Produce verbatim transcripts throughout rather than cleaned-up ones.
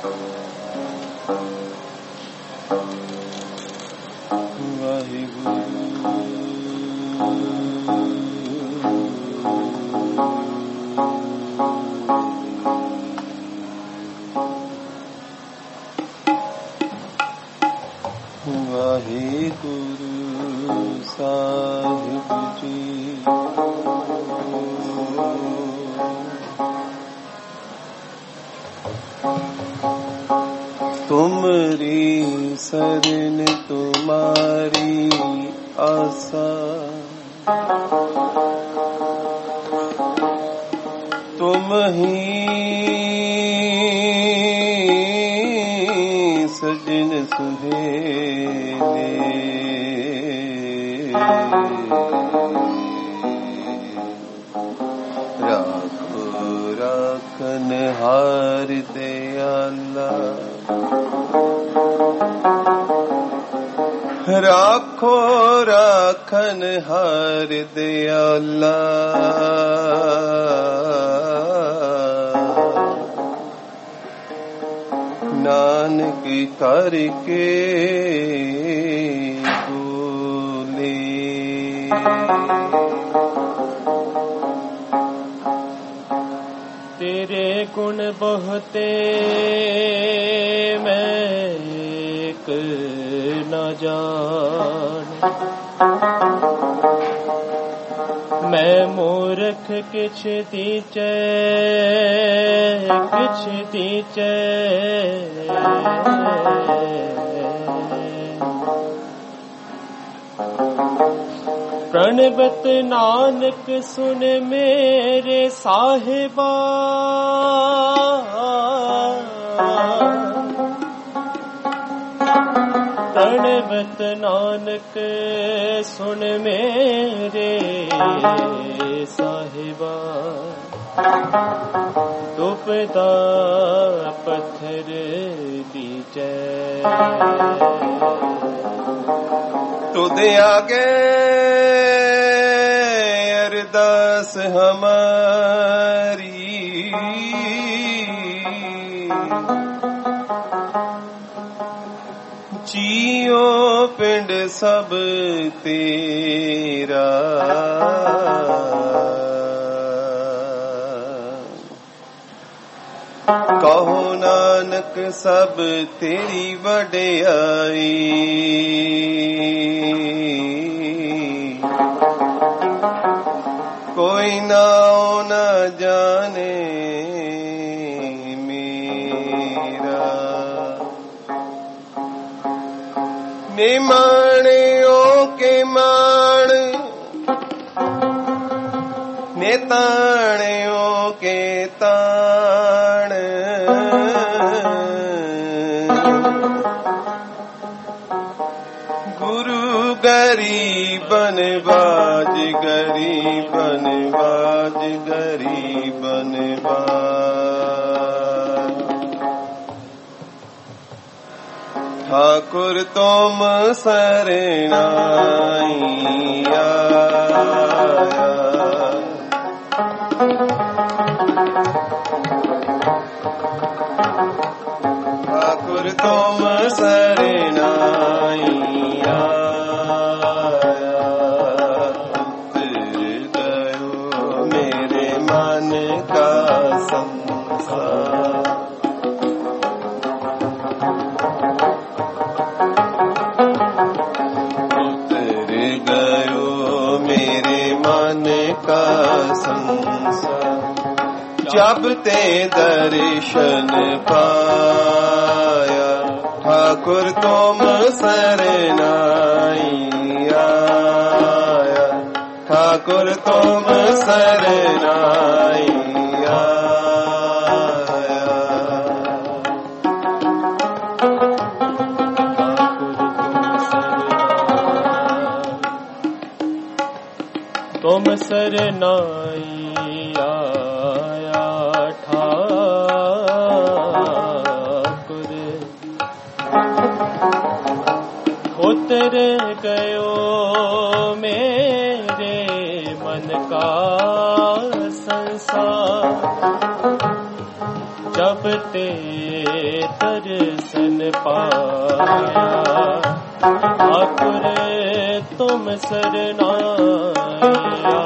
तुमरी शरण तुम्हारी आशा, तुम ही सजन सुहेले, राखो राखन हार दयाला, राखो राखन हार दयाला, नानक करके बोले। तेरे गुण बहुते मैं एक न जान, मैं मूर्ख किछ दीचै किछ दीचै, प्रणवत नानक सुन मेरे साहिबा, प्रणवत नानक सुन मेरे साहिबा, दुपदा पत्थर दीजै, तुदे आगे अरदास हमारी, जियो पिंड सब तेरा, कहो नानक सब तेरी वड्याई, कोई नाओ न जाने मेरा, निमाणियों के मान, नेताणियों के ताण, गुरु गरीबन बाज गरीबन बाज गरीबन बाज, ठाकुर तुम शरणाइया, ठाकुर तुम शरणाइया, उतर गयो मेरे मन का संसार, उतर गयो मेरे मन का संसार, जब ते दर्शन पाया, ठाकुर तुम शरणाइया, ठाकुर तुम शरणाइया, तुम शरणाइया, उतर गयो मेरे मन का संसार, जब जपते दर्शन पाया, ठाकुर तुम शरणाया,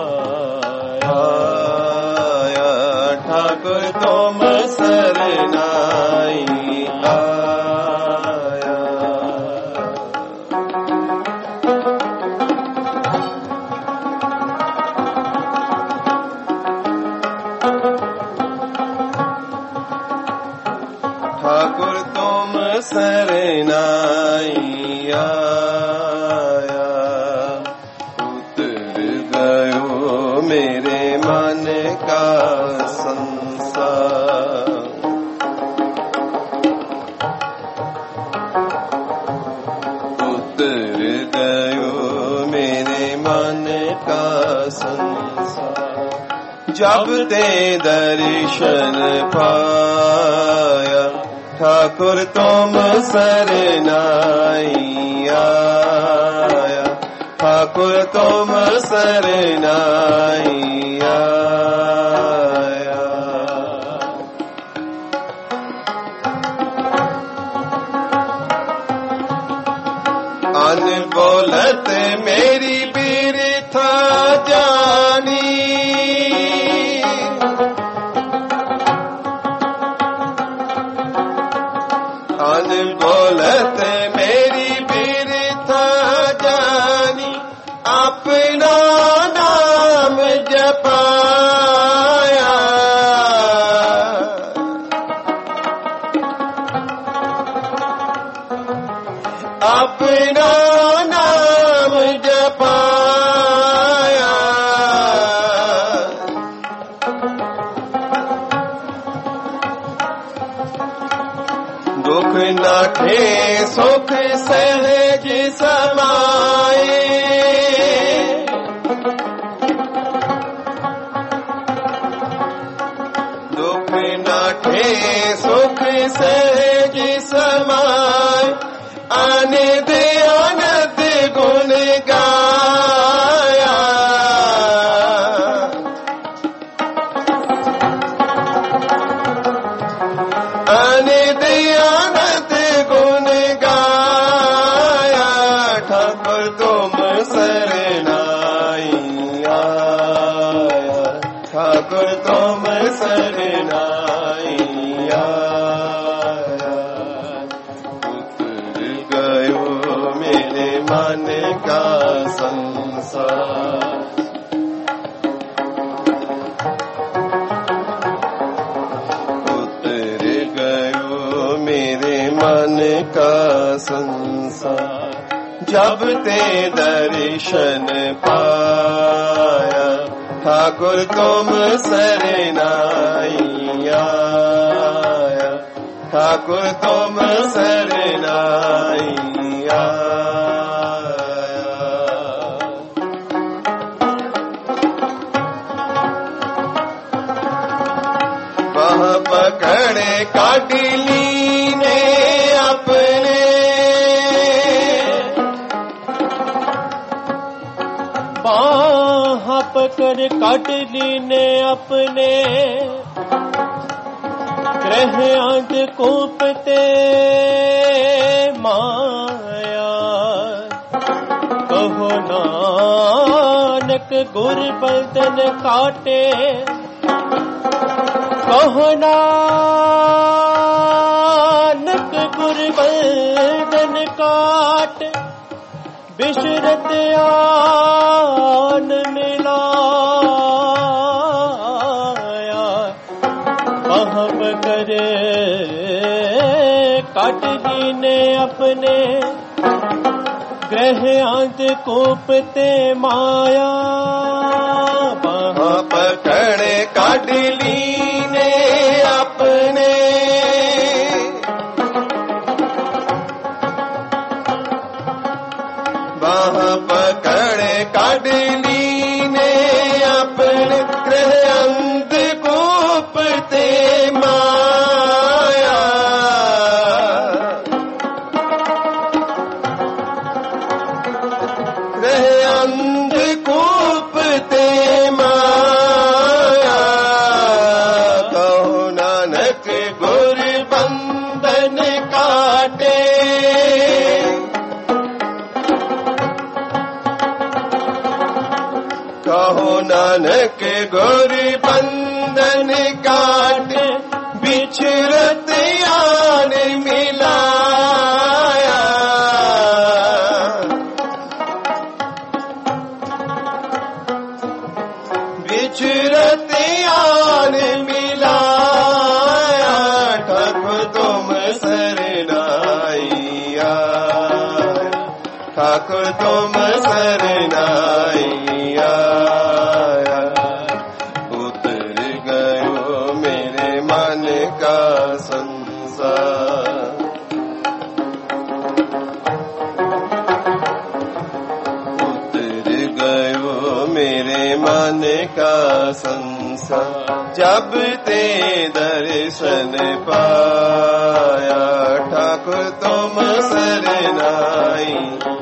आया ठाकुर तुम शरणाई आया। ठाकुर तुम शरणाई आया, उतर गयो मेरे मन का संसार, उतर गयो मेरे मन का संसार। जब ते दर्शन पाया, ठाकुर तुम शरणाई आया, ठाकुर तुम शरणाई आया। अनबोलत मेरी बिरथा जानी, अनबोलत मेरी बिरथा जानी, अपना नाम जपाया, अपना नाम जपाया। दुख नाठे सुख सहज समाए, दुख नाठे सुख सहज समाए, आनंद आनंद गुण गाया, आनंद आनंद गुण गाया। ठाकुर तुम शरणाई आया, ठाकुर तुम शरणाई आया, उतर गयो मेरे मन का संसार, उतर गयो मेरे मन का संसार। जब ते दर्शन पाया, ठाकुर तुम शरणाई आया, ठाकुर तुम शरणाई आया। बाह पकड़े काट लीने अपने, बाह पकड़ काट लीने अपने, ग्रह अंध कोपते माया, कहो नानक गुर बदन काटे, कहो नानक गुर बदन काट, बिशरत आन मिलाया, महब करे काट दीने अपने, ग्रह अंध कोपते माया, बाह पकड़े काट लीने अपने, बाह पकड़े काट लीने अपने, ग्रह अंध कोपते माया, ग्रह अंध कोपते माया। नानक गुर बंधन काटे बिछरत यार मिलाया बिछरत यार मिलाया ठाकुर तुम सरनाइया ठाकुर तुम सरनाइया उतर गयो मेरे मन का संसार उतर गयो मेरे मन का संसार जब ते दर्शन पाया ठाकुर तुम सरनाई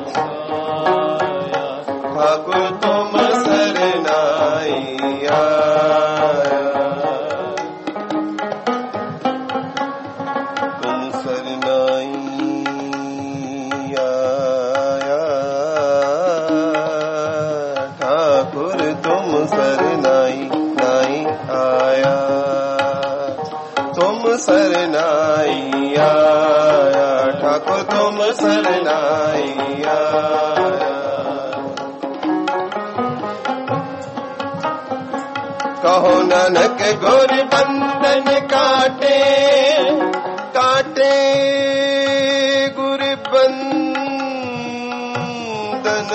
ठाकुर तुम सरनाइया तुम सरनाइया ठाकुर तुम सरनाई नाई आया तुम सरनाइया ठाकुर तुम सरनाइया कहो नानक गुर बंधन काटे काटे गुर बंधन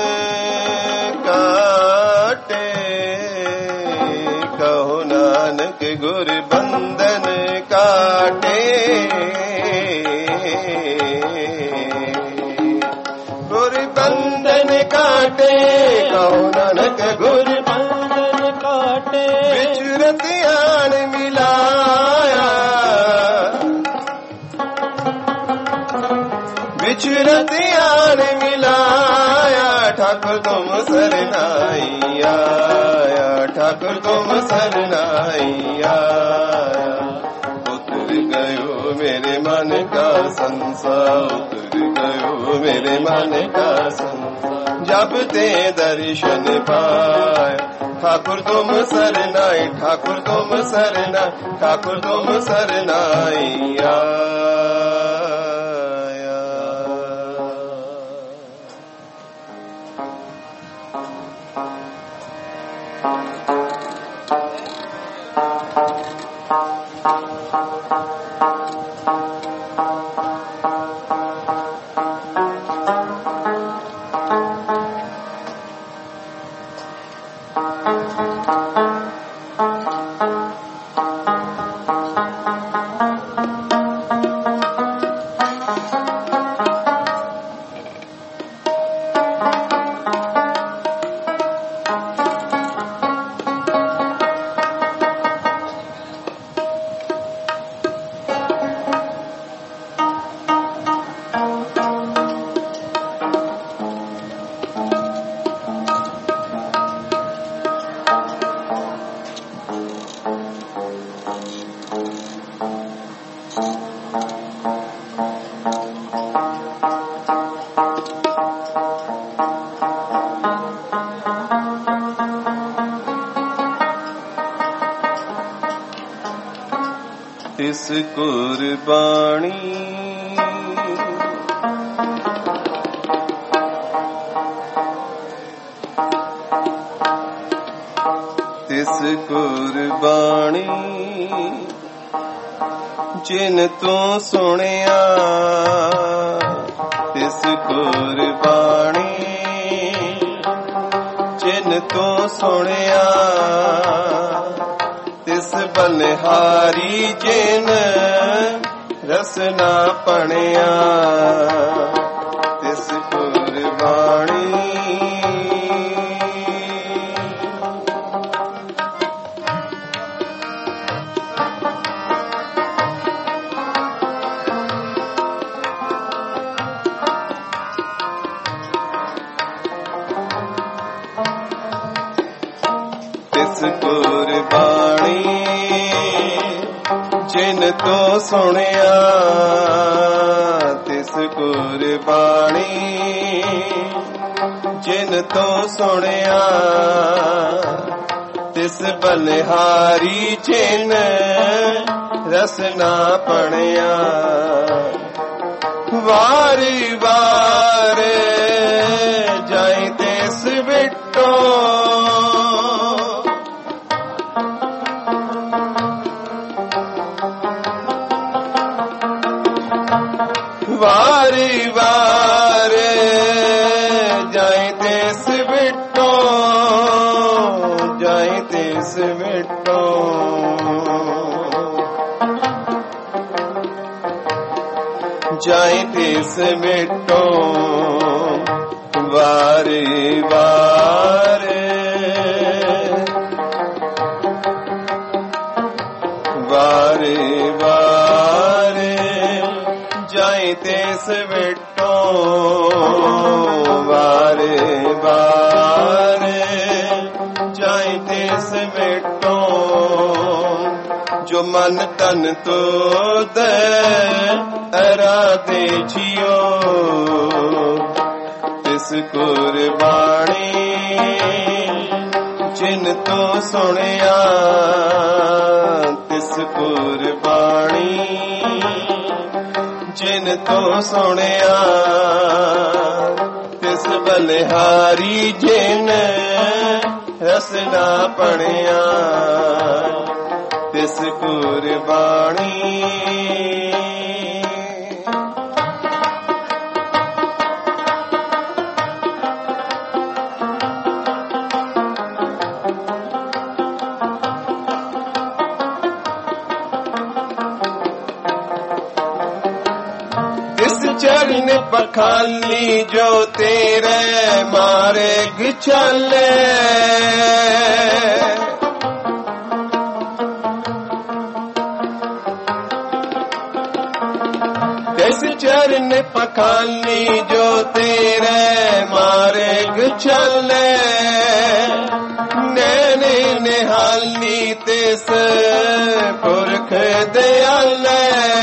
काटे कहो नानक गुर बंधन काटे गुर बंधन काटे कहो नानक गुर बिछरत यार मिलाया बिछरत यार मिलाया ठाकुर तुम सरनाइया ठाकुर तुम सरनाइया उतर गयो मेरे मन का संसार उतर गयो मेरे मन का संसार जब ते दर्शन पाया ठाकुर तुम सरनाई ठाकुर तुम सरना ठाकुर तुम सरनाइया तिस कुर्बानी तिस कुर्बानी जिन तू सुनिया तिस कुर्बानी जिन तू सुनिया तिस बलिहारी जिन रसना पणिया तिस कुर्बानी तिस कुर्बानी जिन तो सुनिया तिस कुर्बानी जिन तो सुनिया ਤਿਸ ਬਲਿਹਾਰੀ ਜਿਨ ਰਸਨਾ ਪਣਿਆ ਵਾਰੀ ਵਾਰੇ ਜਾਈ ਤਿਸ ਵਿਟੋ ਵਾਰੀ ਵਾਰੇ ਜਾਈ ਤਿਸ ਵਿਟੋ ਜਾਈ ਤਿਸ ਵਿਟੋ ਜਾਈ ਤਿਸ ਵਿਟੋ ਵਾਰੀ ਵਾਰੇ ਵਾਰੀ ਵਾਰੇ ਜਾਈ ਤਿਸ ਵਿਟੋ ਵਾਰੇ ਵਾਰੇ ਜਾਈ ਤਿਸ ਵਿਟੋ ਜੋ ਮਨ ਤਨ ਤੁਧ ਅਰਾਧੇ ਜੀਓ ਤਿਸ ਕੁਰਬਾਨੀ ਜਿਨ ਤੋਂ ਸੁਣਿਆ ਤਿਸ ਕੁਰਬਾਨੀ ਜਿਨ ਤੋਂ ਸੁਣਿਆ ਤਿਸ ਬਲਿਹਾਰੀ ਜਿਨ ਰਸਨਾ ਪਣਿਆ ਤਿਸ ਕੁਰਬਾਨੀ चरण पखाली जो तेरे मार्ग चले तिस चरण पखाली जो तेरे मार्ग चले नैने निहाली तिस पुरख दयाले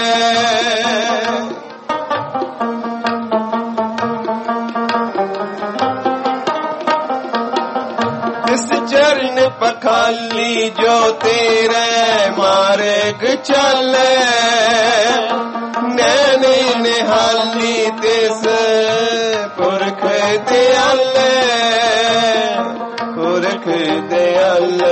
पखाली जो तेरे मार्ग चले नैने निहाली तिस पुरख दयाले पुरख दयाले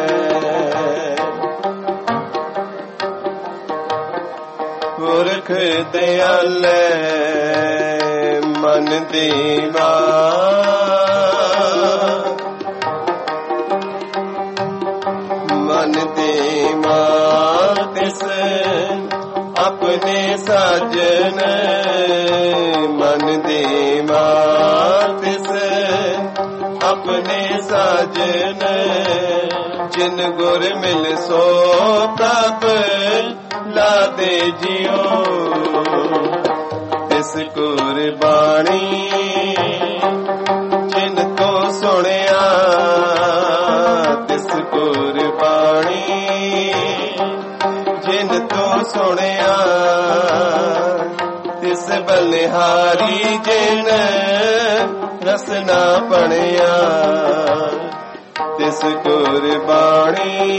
पुरख दयाले मन दीवा मन दीवा तिस अपने साजन मन दीवा तिस अपने साजन जिन गुर मिल सो प्रभ ला दे जियो तिस कुर्बानी जिन तो सुनिया तिस कुर्बानी जिन तो सुनिया तिस बलिहारी जिन रसना पणिया तिस कुर्बानी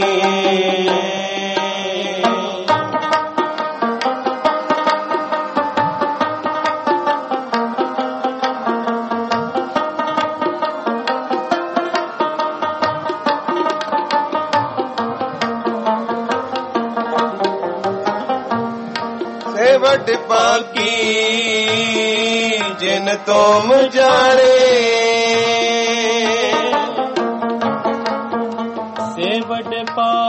वड पाकी जिन तुम जाने से वड पाकी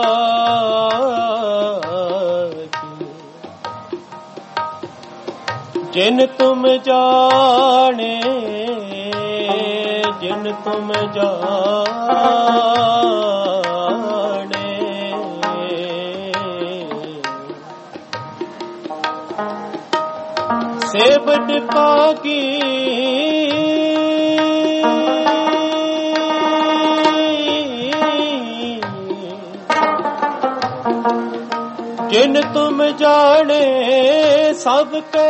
जिन तुम जाने जिन तुम जाने से बड़ पागी जिन तुम जाने सबके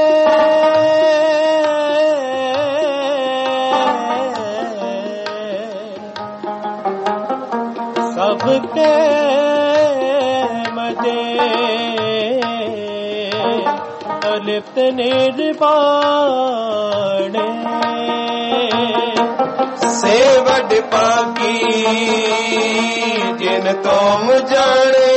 ਅਲਿਪਤ ਨਿਰਵਾਣੇ ਸੇਵਡ ਪਾਕੀ ਜਿਨ ਤੁਮ ਜਾਣੇ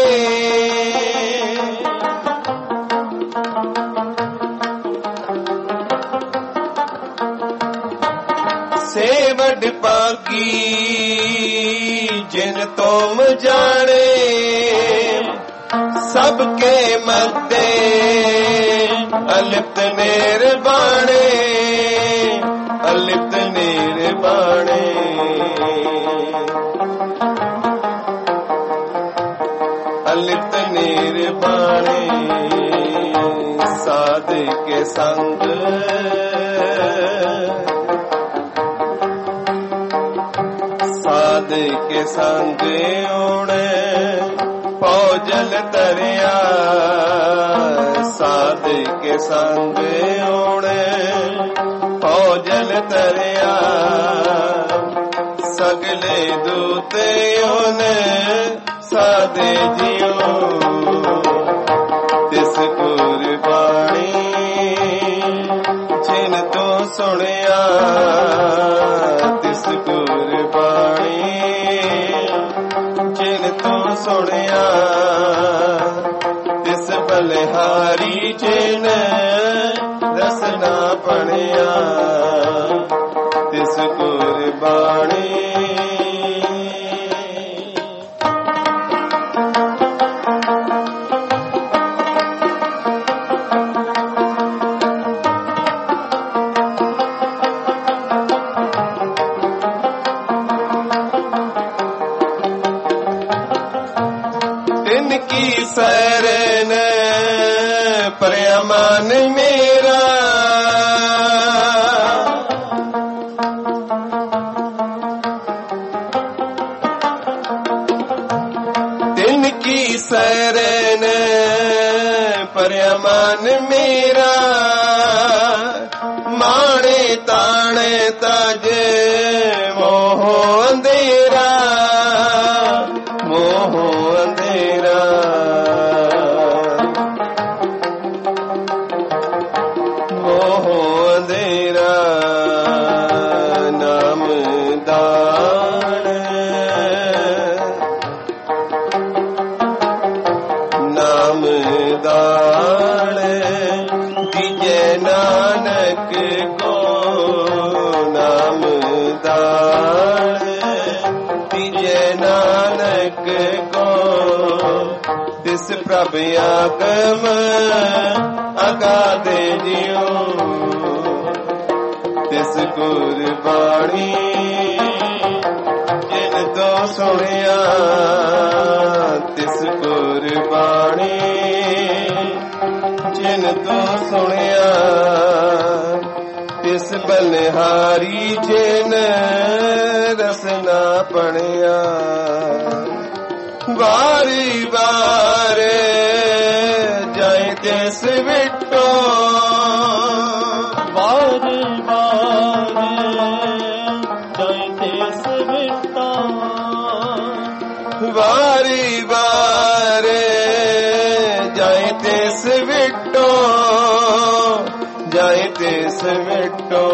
ਸੇਵਡ ਪਾਕੀ ਜਿਨ ਤੁਮ ਜਾਣੇ ਸਭ ਕੇ ਮੱਦੇ ਅਲਿਪਤ ਨਿਰਵਾਣੇ ਅਲਿਪਤ ਨਿਰਵਾਣੇ ਅਲਿਪਤ ਨਿਰਵਾਣੇ ਸਾਧ ਕੇ ਸੰਗ ਸਾਧ ਕੇ ਸੰਗ ਓਣੇ ਭੋਜਲ ਤਰਿਆ ਸਾਧ ਕੇ ਸੰਗ ਓਣੇ ਭੋਜਲ ਤਰਿਆ ਸਗਲੇ ਦੂਤੇ ਓਨੇ ਸਾਧੇ ਜਿਉ ਤਿਸ ਕੁਰਬਾਨੀ ਜਿਨ ਤੋਂ ਸੁਣਿਆ ਤਿਸ ਕੁਰਬਾਨੀ ਜਿਨ ਤੋਂ ਸੁਣਿਆ ਤਿਸ ਬਲਿਹਾਰੀ ਜਿਨ ਰਸਨਾ ਪਣਿਆ ਤਿਸ ਕੁਰਬਾਨੀ ਸਰਨ ਪਰਿਆ ਮਨ ਮੇਰਾ ਤਿਨ ਕੀ ਸਰਨ ਪਰਿਆ ਮਨ ਮੇਰਾ ਮਾਣੇ ਤਾਣੇ ਤਜ ਮੋਹ ਅੰਧੇਰਾ ਮੋਹ ਅੰਧੇਰਾ ਮੋਹ ਅੰਧੇਰਾ ਨਾਮ ਦਾਨ ਨਾਮ ਦਾਨ ਦੀਜੈ ਨਾਨਕ ਕੋ ਨਾਮ ਦਾਨ ਦੀਜੈ ਨਾਨਕ ਕੋ ਤਿਸ ਪ੍ਰਭ ਆਗਮ ਅਗਾਧੇ ਜਿਉ ਤਿਸ ਕੁਰਬਾਨੀ ਜਿਨ ਤੋਂ ਸੁਣਿਆ ਤਿਸ ਕੁਰਬਾਨੀ ਜਿਨ ਤੋਂ ਸੁਣਿਆ ਤਿਸ ਬਲਿਹਾਰੀ ਜਿਨ ਰਸਨਾ ਪਣਿਆ ਵਾਰੀ ਵਾਰ ਜਾਏ ਤਿਸ ਵਿਟੋ ਵਾਰੀ ਵਾਰ ਜਾਏ ਤਿਸ ਵਿਟੋ ਵਾਰੀ ਵਾਰ ਜਾਏ ਤਿਸ ਵਿਟੋ ਜਾਏ ਤਿਸ ਵਿਟੋ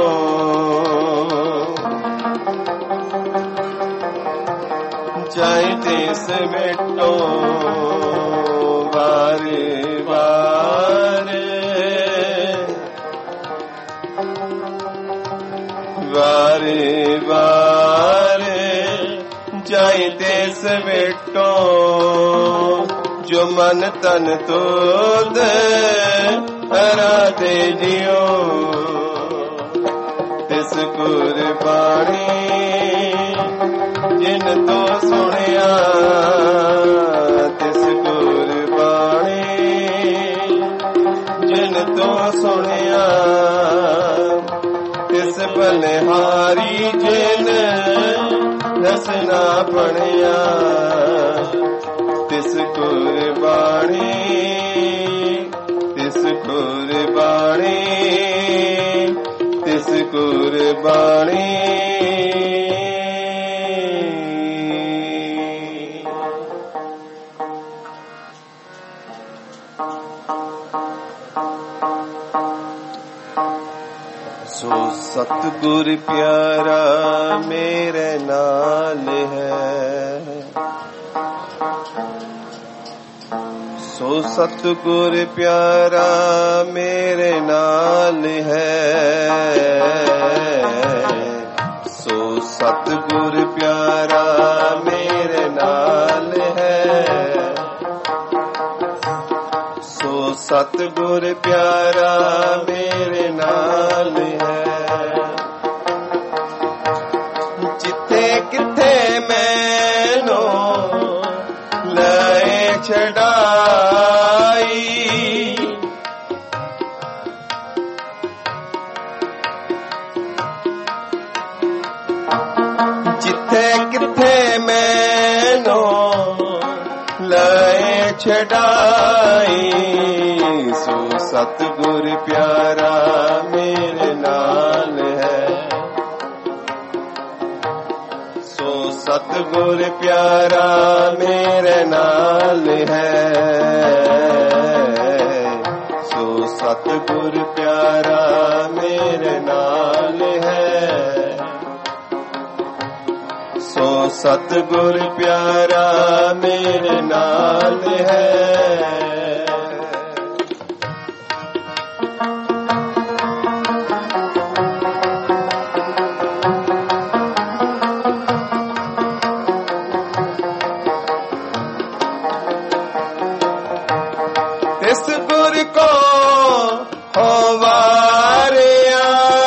ਜਾਏ ਤਿਸ ਵਿਟੋ ਵਾਰੇ ਵਾਰੇ ਵਾਰੇ ਵਾਰੇ ਜਾਏ ਤਿਸ ਵਿਟੋ ਜੋ ਮਨ ਤਨ ਤੋਦ ਅਰਾਧੇ ਜਿਉ ਤਿਸ ਕੁਰਬਾਨੀ ਜਿਨ ਤੋਂ ਸੁਣਿਆ ਤਿਸ ਕੁਰਬਾਨੀ ਜਿਨ ਤੋਂ ਸੁਣਿਆ ਤਿਸ ਬਲਿਹਾਰੀ ਜਿਨ ਰਸਨਾ ਪਣਿਆ ਤਿਸ ਕੁਰਬਾਨੀ ਤਿਸ ਕੁਰਬਾਨੀ ਤਿਸ ਕੁਰਬਾਨੀ ਸੋ ਸਤਿਗੁਰ ਪਿਆਰਾ ਮੇਰੇ ਨਾਲ ਹੈ, ਸੋ ਸਤਿਗੁਰ ਪਿਆਰਾ ਮੇਰੇ ਨਾਲ ਹੈ, ਸੋ ਸਤਿਗੁਰ ਪਿਆਰਾ ਮੇਰੇ ਨਾਲ ਹੈ, ਸੋ ਸਤਿਗੁਰ ਪਿਆਰਾ ਮੇਰੇ ਨਾਲ ਹੈ। ਜਿੱਥੇ ਕਿੱਥੇ ਮੈਨੂੰ ਲੈ ਛਡਾਈ, ਜਿੱਥੇ ਕਿੱਥੇ ਮੈਨੂੰ ਲੈ ਛਡਾਈ, ਸੋ ਸਤਿਗੁਰ ਪਿਆਰਾ ਮੇਰੇ ਨਾਲ ਹੈ, ਸੋ ਸਤਿਗੁਰ ਪਿਆਰਾ ਮੇਰੇ ਨਾਲ ਹੈ, ਸੋ ਸਤਿਗੁਰ ਪਿਆਰਾ ਮੇਰੇ ਨਾਲ ਹੈ, ਸੋ ਸਤਿਗੁਰ ਪਿਆਰਾ ਮੇਰੇ ਨਾਲ ਹੈ। ਇਸ ਗੁਰ ਕੋ ਹੋ ਵਾਰਿਆ,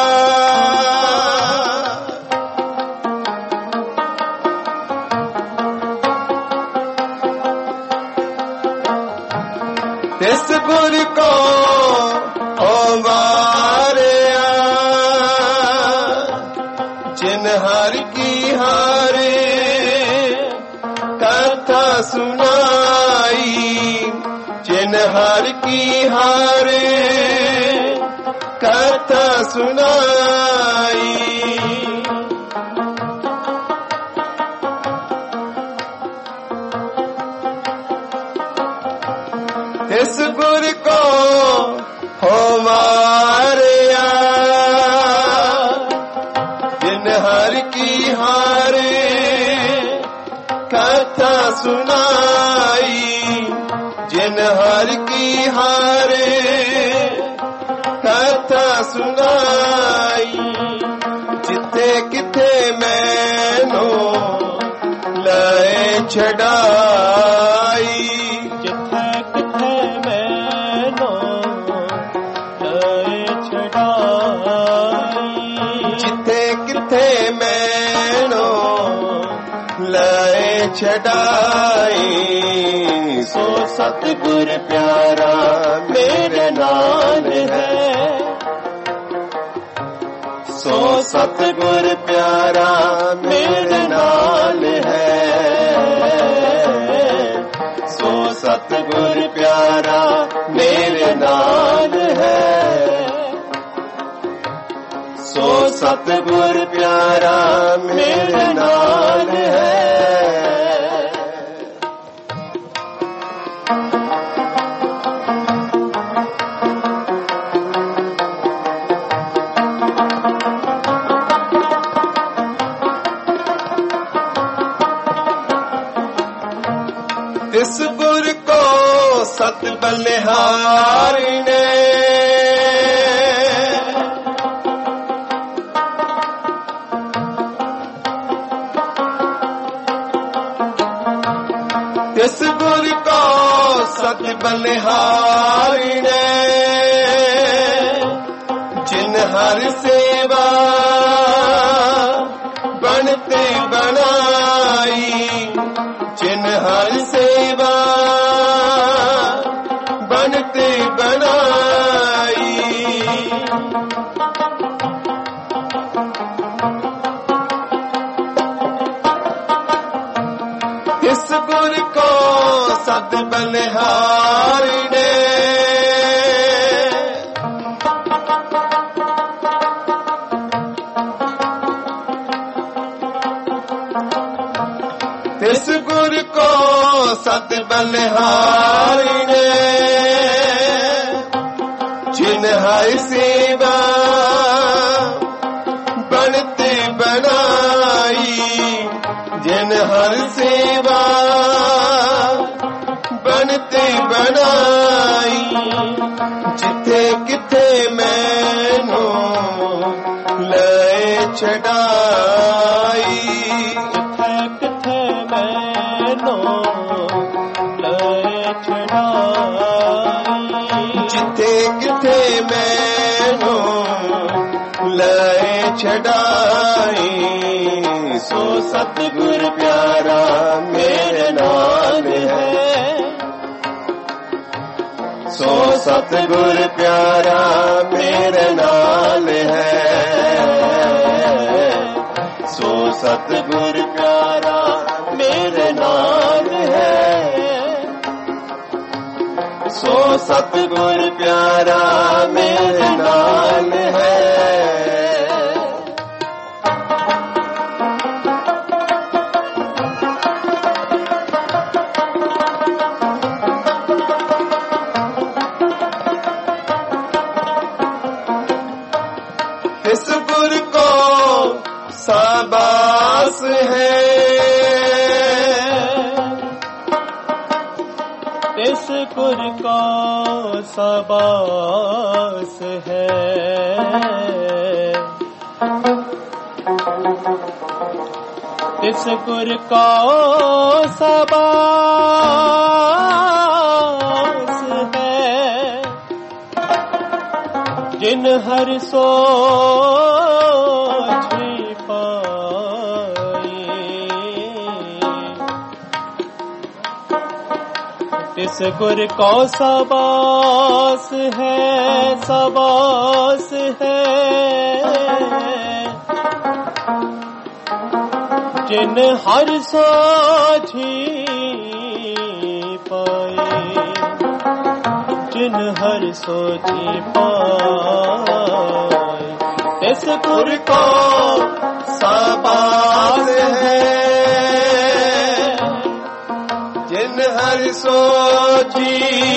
ਇਸ ਗੁਰ ਕੋ ਹੋ ਵਾਰਿਆ, ਜਿਨ ਹਰ ਕੀ ਹਾਰੇ ਕਥਾ ਸੁਨਾਈ, ਜਿਨ ਹਰ ਕੀ ਹਾਰੇ ਕਥਾ ਸੁਨਾਈ, ਇਸ ਗੁਰ ਕੋ ਹੋ ਵਾਰਿਆ, ਜਿਨ ਹਰ ਕੀ ਹਾਰੇ ਕਥਾ ਸੁਨਾਈ, ਜਿਨ ਹਰ ਕੀ ਹਾਰੇ ਕਥਾ ਸੁਨਾਈ, ਜਿੱਥੇ ਕਿੱਥੇ ਮੈਨੂੰ ਲੈ ਛਡਾਈ, ਜਿੱਥੇ ਕਿੱਥੇ ਮੈਨੂੰ ਲੈ ਛਡਾਈ, ਜਿੱਥੇ ਕਿੱਥੇ ਮੈਨੂੰ ਲੈ ਛਡਾਈ, ਸੋ ਸਤਿਗੁਰ ਪਿਆਰਾ ਮੇਰੇ ਨਾਲ ਹੈ, ਸੋ ਸਤਿਗੁਰ ਪਿਆਰਾ ਮੇਰੇ ਨਾਲ ਹੈ, ਸੋ ਸਤਿਗੁਰ ਪਿਆਰਾ ਮੇਰੇ ਨਾਲ ਹੈ, ਸੋ ਸਤਿਗੁਰ ਪਿਆਰਾ ਮੇਰੇ ਨਾਲ ਹੈ। ਇਸ ਗੁਰ ਕੋ ਸਤ ਬਲਿਹਾਰੀ ਨੇ, ਇਸ ਗੁਰ ਕੋ ਸਤ ਬਲਿਹਾਰੀ ਨੇ, ਜਿਨ ਹਰ ਸੇਵਾ ਬਣਤੇ ਬਣਾਈ, ਜਿਨ ਹਰ ਸੇਵਾ ਬਣਤੇ ਬਣਾਈ, ਇਸ ਗੁਰ ਕੋ ਸਤ ਬਲਿਹਾਰੀ ਨੇ, ਇਸ ਗੁਰ ਕੋ ਸਤ ਬਲਿਹਾਰੀ ਨੇ, ਜਿਨ ਹਰ ਸੇਵਾ ਮਾਨਤੀ ਬਣਾਈ ਜਿੱਥੇ ਕਿਥੇ ਮੈਨੂੰ ਲੈ ਛਡਾਈ ਜਿੱਥੇ ਕਿਥੇ ਮੈਨੂੰ ਲੈ ਛਡਾਈ ਜਿੱਥੇ ਕਿਥੇ ਮੈਨੂੰ ਲੈ ਛਡਾਈ ਸੋ ਸਤਿਗੁਰ ਪਿਆਰਾ ਮੇਰੇ ਨਾਲ ਹੈ ਸੋ ਸਤਿਗੁਰ ਪਿਆਰਾ ਮੇਰੇ ਨਾਲ ਹੈ ਸੋ ਸਤਿਗੁਰ ਪਿਆਰਾ ਮੇਰੇ ਨਾਲ ਹੈ ਸੋ ਸਤਿਗੁਰ ਪਿਆਰਾ ਮੇਰੇ ਨਾਲ ਹੈ इस गुर को शाबाश है इस गुर को शाबाश है इस गुर को शाबाश है जिन हर सोच पाई इस गुर को शाबाश है शाबाश है जिन हर सोच पाई जिन हर सोची पाए इस गुर को शाबाश है जिन हर सोची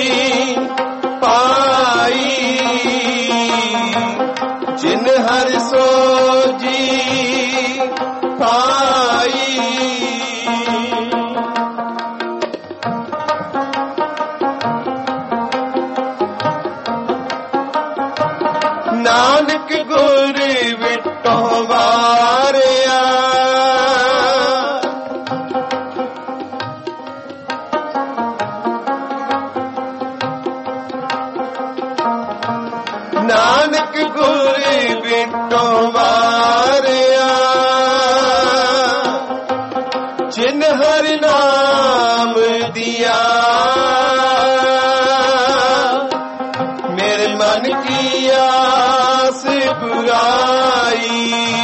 पाई जिन हर सोची पाई नानक गुर विटो वारिया नानक गुर विटो वारिया जिन हर नाम दिया मेरे मन की आस बुराई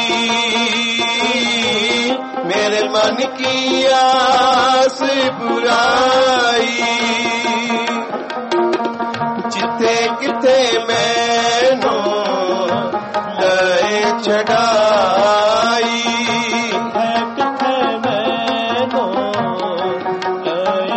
मेरे मन की आस बुराई जिथे किथे मैनू ले छड़ाई है किथे मैनू ले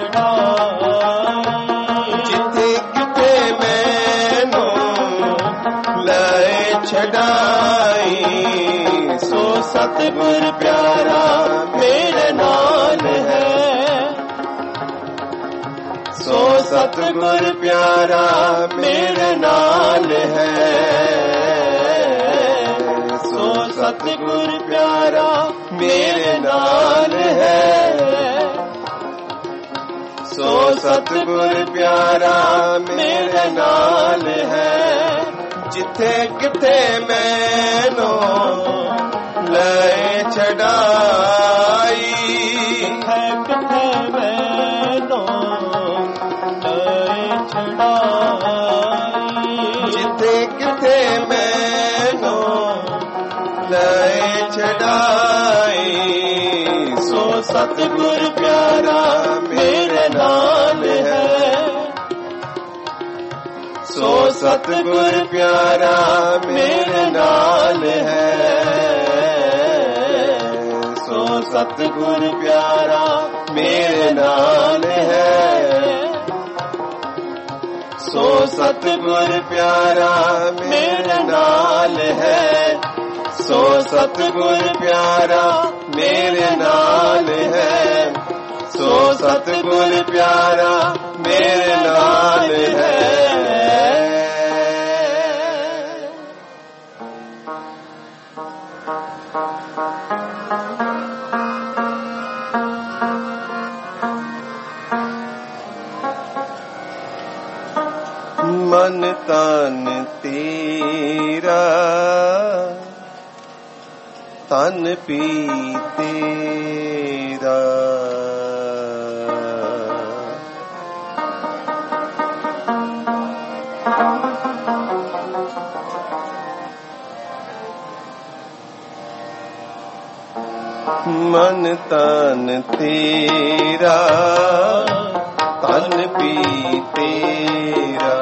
छड़ाई जिथे किथे मैनू ले छड़ाई सो सतगुर प्यारा मेरे नाल है सो सतगुर प्यारा मेरे नाल है सो सतगुर प्यारा मेरे नाल है सो सतगुर प्यारा मेरे नाल है जिथे किथे मैनू ले छड़ाई है किथे मैनू ले छड़ाई जिथे किथे मैनू ले छड़ाई सो सतगुर प्यारा मेरे नाल है सो सतगुर प्यारा मेरे नाल है सो सतगुर प्यारा मेरे नाल है सो सतगुर प्यारा मेरे नाल है सो सतगुर प्यारा मेरे नाल है सो सतगुर प्यारा मन तन तेरा तन पी तेरा मन तन तेरा तन पी तेरा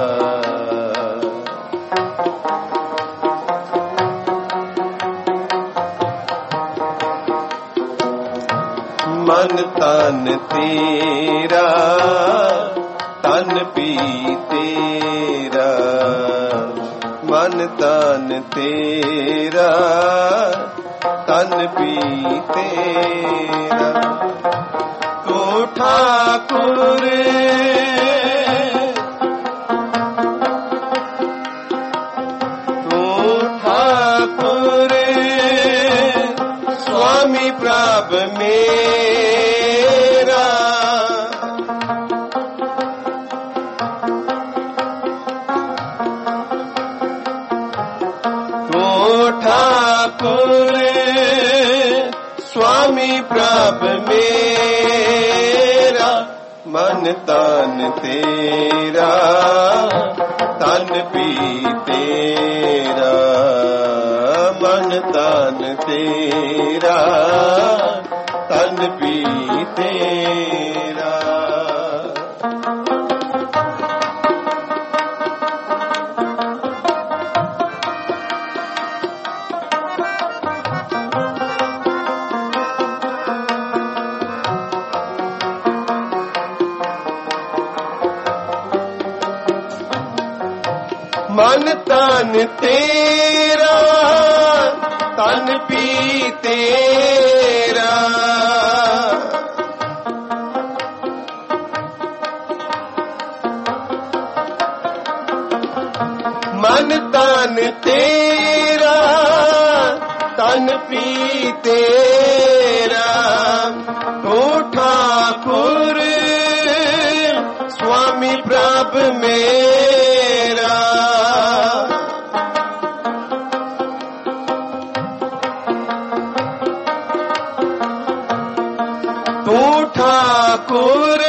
मन तन तेरा तन पी तेरा मन तन तेरा तन पी तेरा तू ठाकुर तू ठाकुर स्वामी प्रभ मेरा तू ठाकुर स्वामी प्रभ मेरा मन तन तेरा तन पी तेरा मन तन तेरा तन पी तेरा मन तन तेरा तन पी तेरा मन तन तेरा तन पी तेरा तू ठाकुर स्वामी प्रभ मेरा तू ठाकुर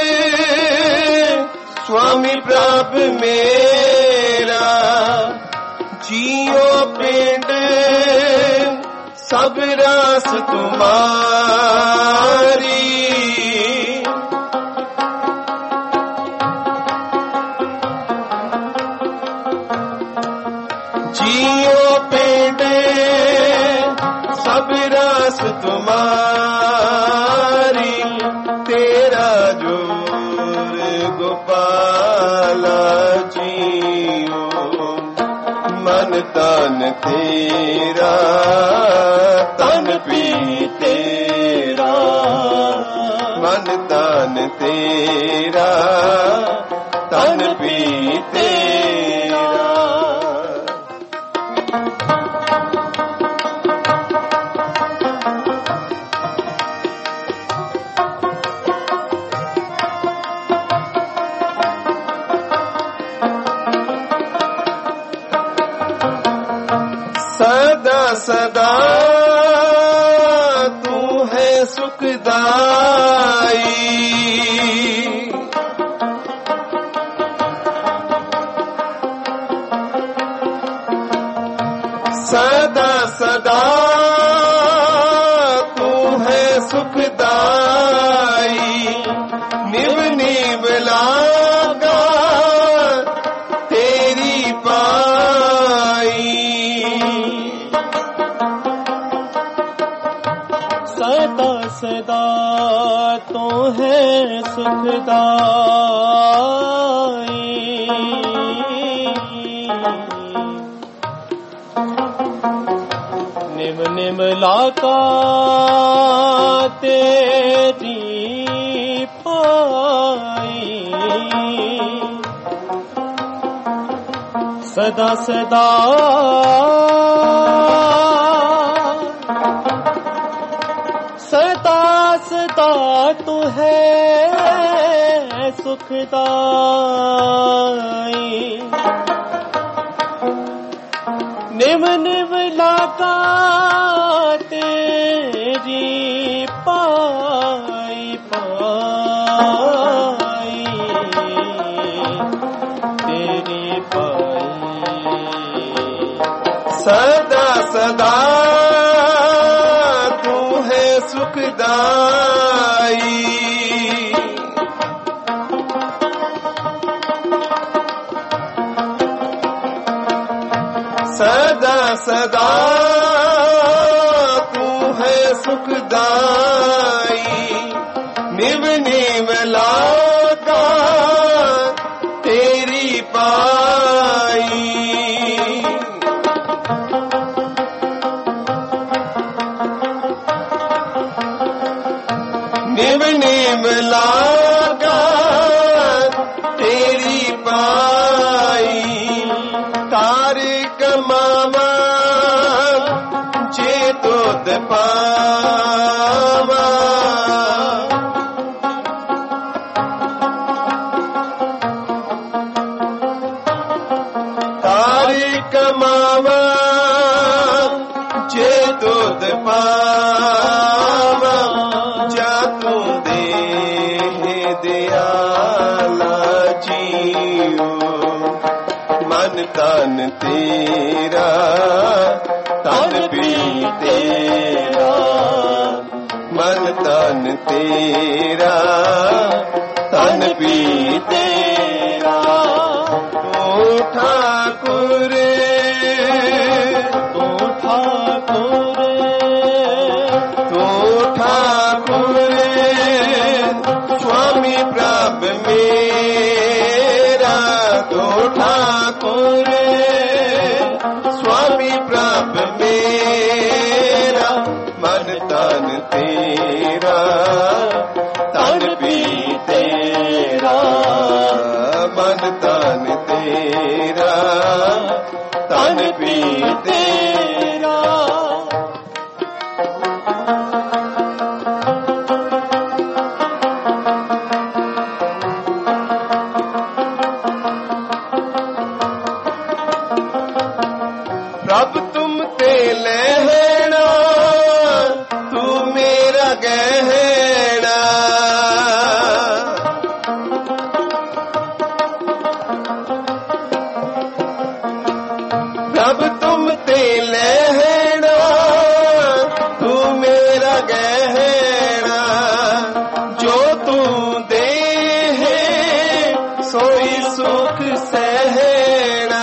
स्वामी प्रभ मेरा जियो पिंड सब रास तुम्हारी जियो पिंड सब रास तुम्हारी तेरा जोर गोपाला जियो मन तन तेरा तन पी तेरा मन तन तेरा तन पी तेरा सदा सदा तू है सुखदाई सदा सदा तू है सुखदाई निव निव लागा तेरी पाई सदा सदा तो है सुखदाई निम निम लाका तेरी पाई सदा सदा सदा सदा तू है सुखदाई ਨਿਮ ਨਿਮ ਲਾਗਾ ਤੇਰੀ ਪਾਈ ਪਾਈ ਤੇਰੀ ਪਾਈ ਸਦਾ ਸਦਾ ਤੂੰ ਹੈ ਸੁਖਦਾਈ ਸਦਾ ਸਦਾ ਤੂੰ ਹੈ ਸੁਖਦਾਈ ਨਿਵ ਨਿਵ ਲਾਗਾ ਤੇਰੀ ਪਾਈ ਨਿਵ ਨਿਵ ਲਾਗਾ ਤੇਰੀ ਪਾਈ ਤਾਰਿਕ ਮਾਵਾ ਜੇ ਦੁੱਧ ਪਾਵਾ ਤਾਰਿਕ ਮਾਵਾ ਜੇ ਦੁੱਧ ਪਾਵਾ ਜਾ ਤੂੰ ਦੇ ਦਿਆਲਾ ਜੀਓ ਮਨ ਤਨ ਤੇਰਾ ਤਨ ਵੀ ਤੇਰਾ ਮਨ ਤਨ ਤੇਰਾ ਤਨ ਵੀ ਤੇਰਾ ਤੂੰ ਠਾਕੁਰ ਤੂੰ ਠਾਕੁਰ ਤੂੰ ਠਾਕੁਰ स्वामी प्रभ मेरा तो ठाकुर स्वामी प्रभ मेरा मन तन तेरा तन भी तेरा मन तन तेरा तन भी तेरा प्रभ तुम ते लहना तू मेरा गहना प्रभ तुम ते लहना तू मेरा गहना जो तू दे है सोई सुख सहना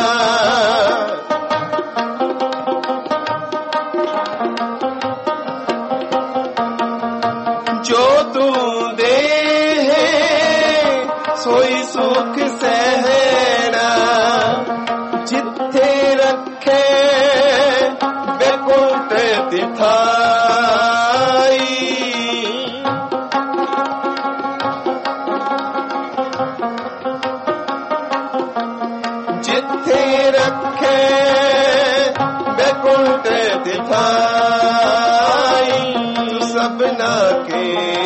जो तू दे है सोई सुख सहना जिथे रखे बैकुंठ दिखाई जिथे रखे बैकुंठ दिखाई सबना के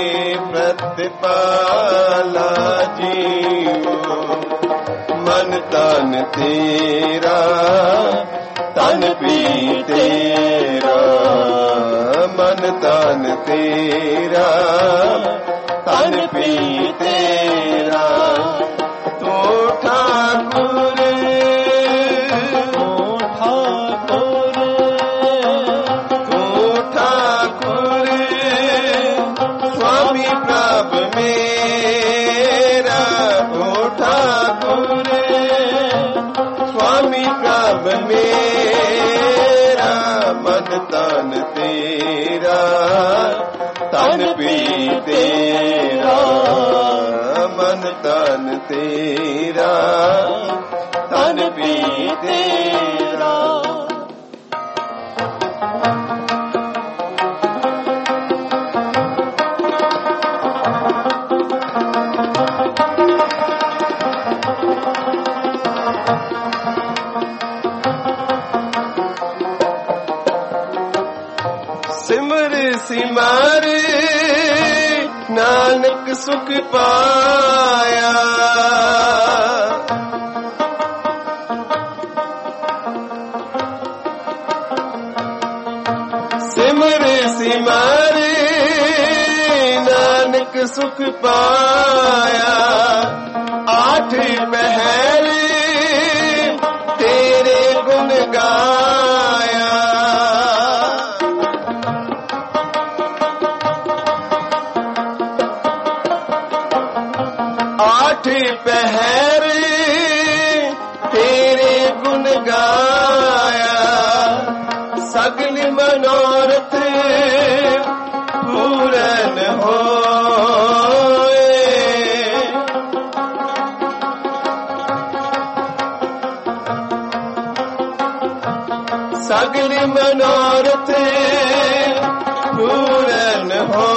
प्रतिपाला जीवो मन तन तेरा तन भी तेरा मन तन तेरा तन भी तेरा तू ठाकुर तू ठाकुर तू ठाकुर स्वामी प्रभ मेरा ओ ठाकुर स्वामी प्रभ मेरा मन तन तेरा तन भी तेरा मन तन तेरा तन भी तेरा सिमर सिमर नानक सुख पाया सुख पाया आठ पहर तेरे गुण गाया आठ पहर तेरे गुण गाया सगल मनोरथ पूरन होए सगल मनोरथ पूरन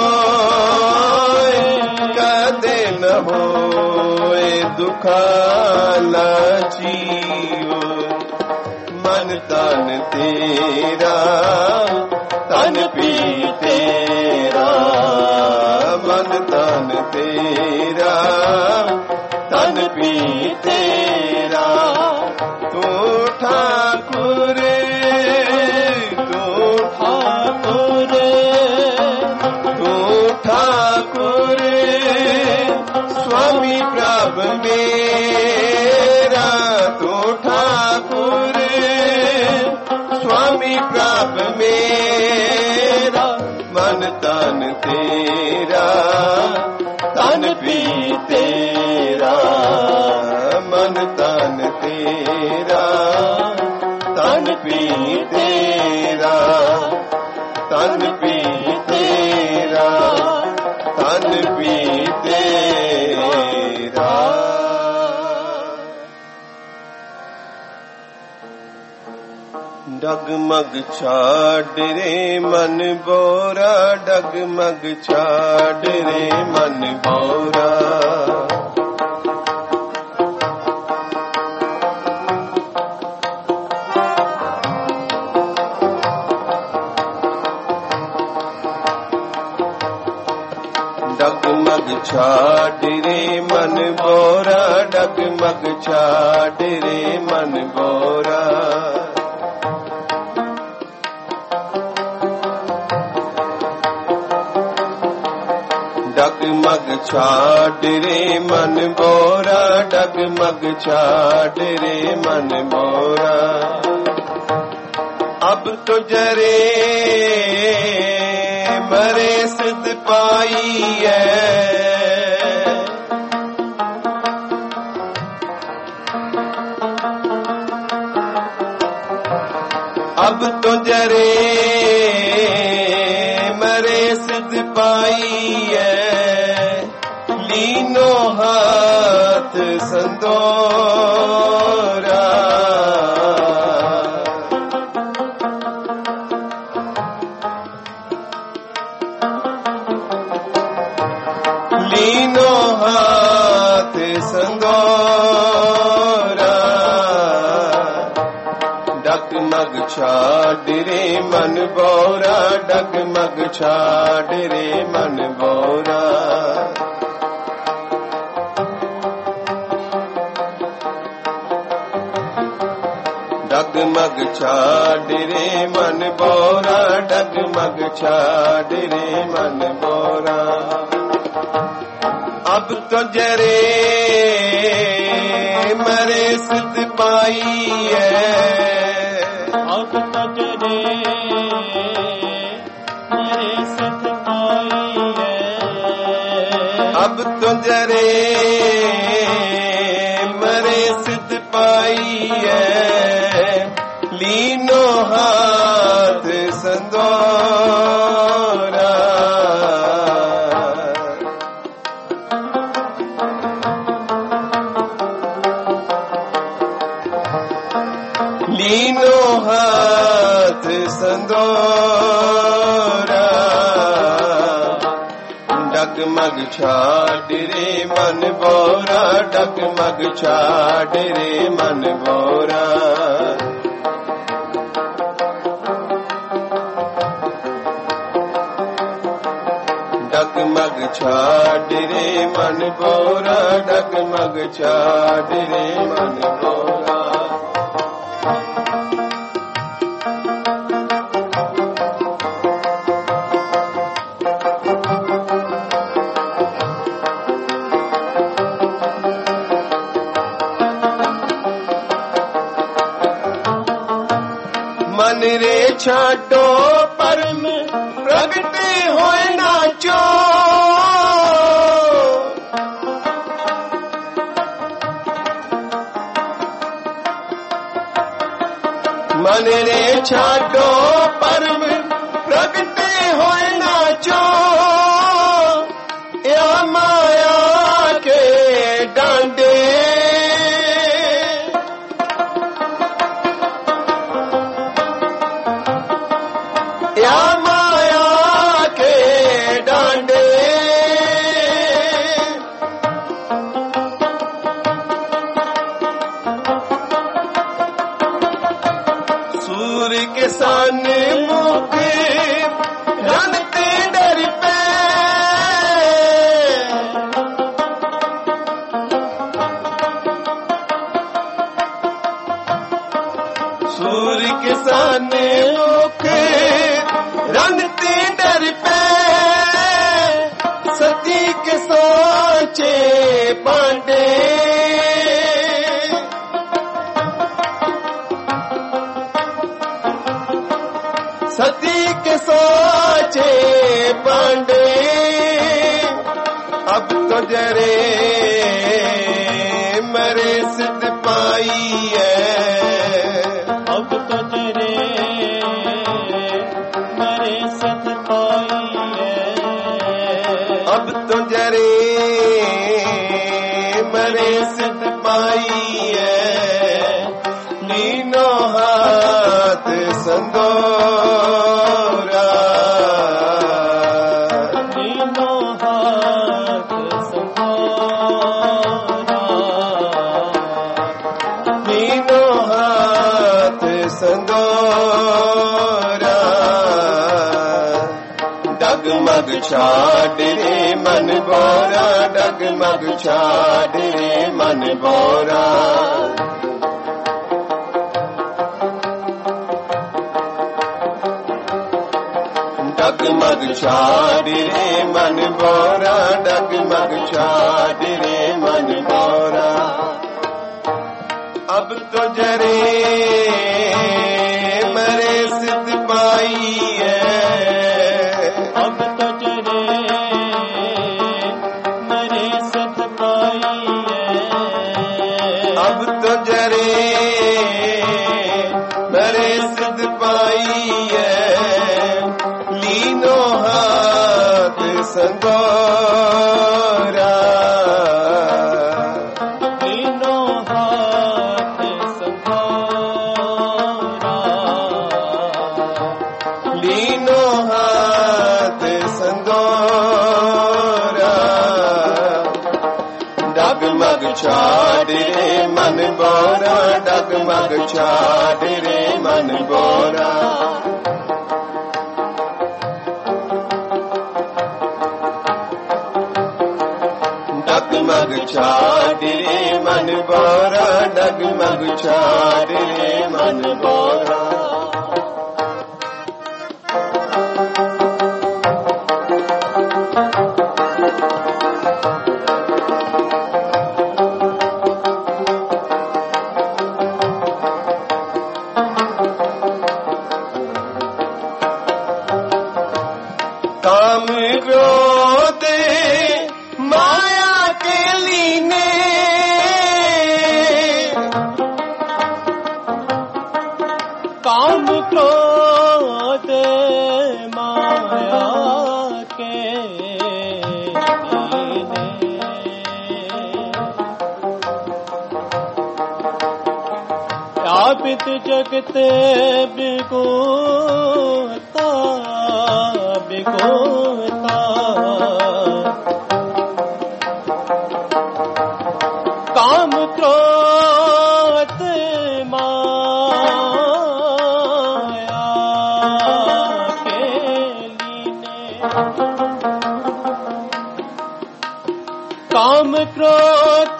होए कदे न होए दुखाला जीव मन तन तेरा तन पी तेरा मन तन तेरा तन पी तेरा तू ठाकुर तू ठाकुर तू ठाकुर स्वामी प्रभु मेरा तू ठाकुर स्वामी प्रभु मेरा मन तन तेरा तन पी तेरा मन तन तेरा तन पी तेरा तन पी तेरा तन पी तेरा डगमग छाड़ रे मन बोरा डगमग छाड़ रे मन बोरा डगमग छाड़ रे मन बोरा डगमग छाड़ रे मन बोरा डगमग छाड़ रे मन बोरा डगमग छाड़ रे मन बोरा अब तो जरे मरे सिद्ध पाई है अब तो जरे मरे सिद्ध पाई है लीनो हाथ संदोरा लीनो हाथ संदोरा डगमग छाड़ रे मन बोरा डगमग छाड़ रे मन बोरा डगमग छाड़ रे मन बोरा डगमग छाड़ रे मन बोरा अब तो जरे मरे सिद्ध पाई है अब तो जरे मरे सिद्ध पाई है अब तो जरे मरे सिद्ध पाई है लीनो हाथ संदोरा लीनो हाथ संदोरा डगमग छाड़ रे मन बोरा डगमग छाड़ रे मन बोरा डगमग छाड़ रे मन बोरा डगमग छाड़ रे मन बोरा मन रे छाडो परम प्रगटे होए नाचो मन रे छाडो परम प्रगटे होए नाचो या माया के डांडे या माया के डांडे सूर्य के सामने मुख रंगते डर पे सूर्य के सामने मुख रंगते डर पे सती के सोचे पांडे सती के सोचे पांडे अब तो जरे मरे सिद्ध पाई है अब तो जरे मरे सिद्ध पाई है अब तो जरे मरे सिद्ध पाई है लीनो हाथ संदोरा लीनो हाथ संदोरा लीनो हाथ संदोरा डगमग छाड़ रे मन बोरा डगमग छाड़ रे मन बोरा डगमग छाड़ रे मन बोरा डगमग छाड़ रे मन बोरा अब तो जरे मरे सिद्ध पाई है अब तो जरे मरे सिद्ध पाई है अब तो जरे मरे सिद्ध पाई है लीनो हाथ संदोरा लीनो हाथ संदोरा लीनो हाथ संदोरा डगमग छाड़ रे मन बोरा डगमग छाड़ रे मन बोरा डगमग छाड़ रे मन बोरा डगमग छाड़ रे मन बोरा काम क्रोध माया के लीने काम क्रोध माया के लीने व्यापित जगत बिगोता बिगोता काम क्रोध माया के लीने काम क्रोध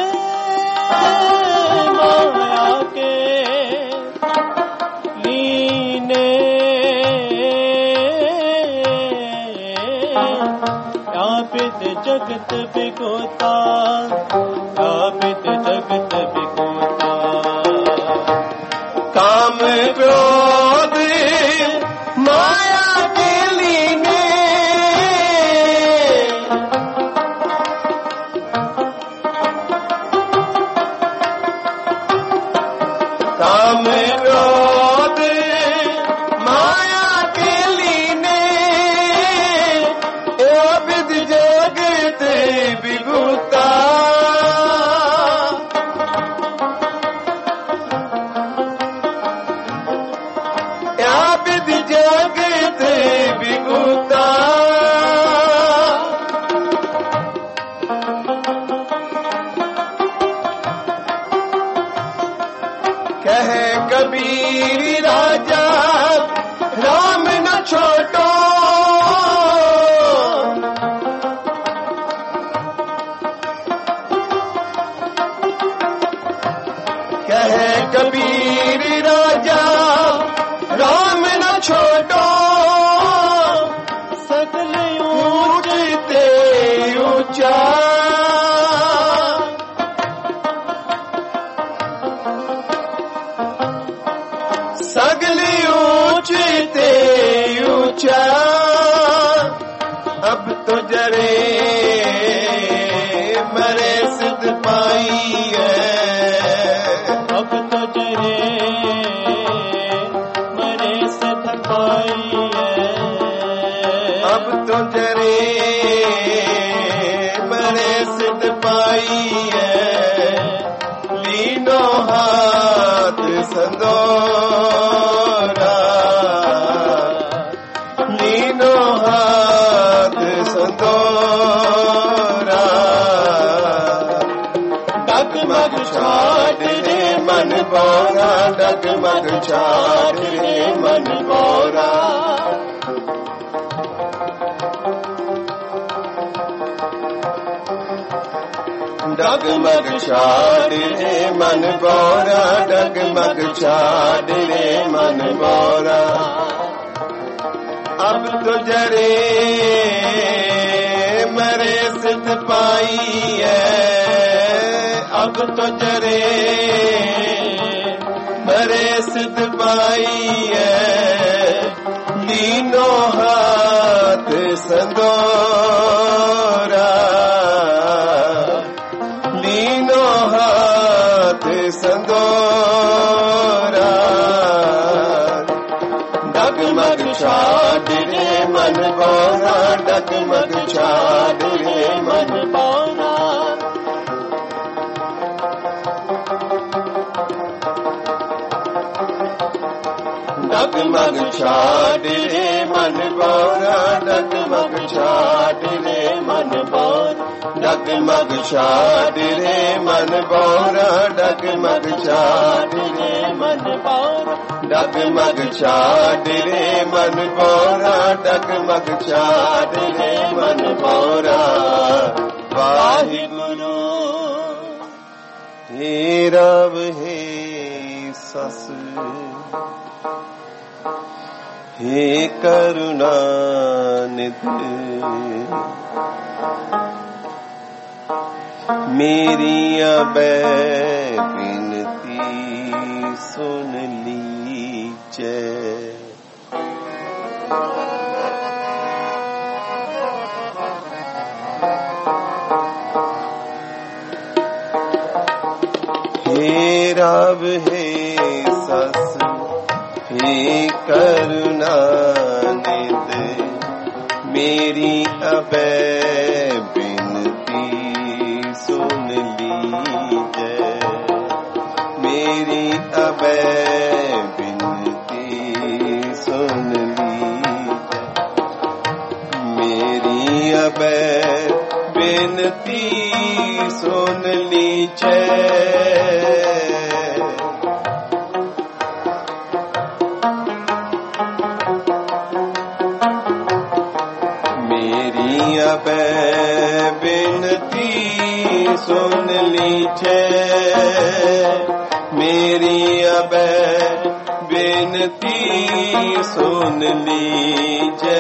माया के लीने व्यापित जगत बिगोता व्यापित जगत बिगोता काम क्रोध काम क्रोध माया के लीने अबिद जगत विभुता अबिद जगत विभुता कहे कबीर राजा राम न छोड़ो कहे कबीर राजा राम न छोड़ो सकल ऊंचते ऊंचा सगली ऊंचते ऊंचा अब तो जरे मरे सिद्ध पाई है अब तो जरे मरे सिद्ध पाई है अब तो जरे मरे सिद्ध पाई है लीनो हाथ संदो डगमग छाड़ रे मन बोरा डगमग छाड़ रे मन बोरा डगमग छाड़ रे मन बोरा डगमग छाड़ रे मन बोरा अब तो जरे मरे सिद्ध पाई है अब तो जरे मरे सिद्ध पाई है लीनो हाथ संदोरा लीनो हाथ संदोरा डगमग छाड़ रे मन बोरा डगमग छाड़ रे मन बोरा डगमग छाड़ रे मन बोरा डगमग छाड़ रे मन बोरा डगमग छाड़ रे मन बोरा डगमग छाड़ रे मन बोरा डगमग छाड़ रे मन बोरा डगमग छाड़ रे मन बोरा वाहिगुरु हे रब हे सस हे करुणा निधि मेरी अबै विनती सुन लीजे हे रब हे सस हे करुणा निधि मेरी अबै विनती सुन लीजे मेरी अबै विनती सुन लीजे मेरी अबै विनती सुन लीजे अबै विनती सुन लीजे मेरी अबै विनती सुन लीजे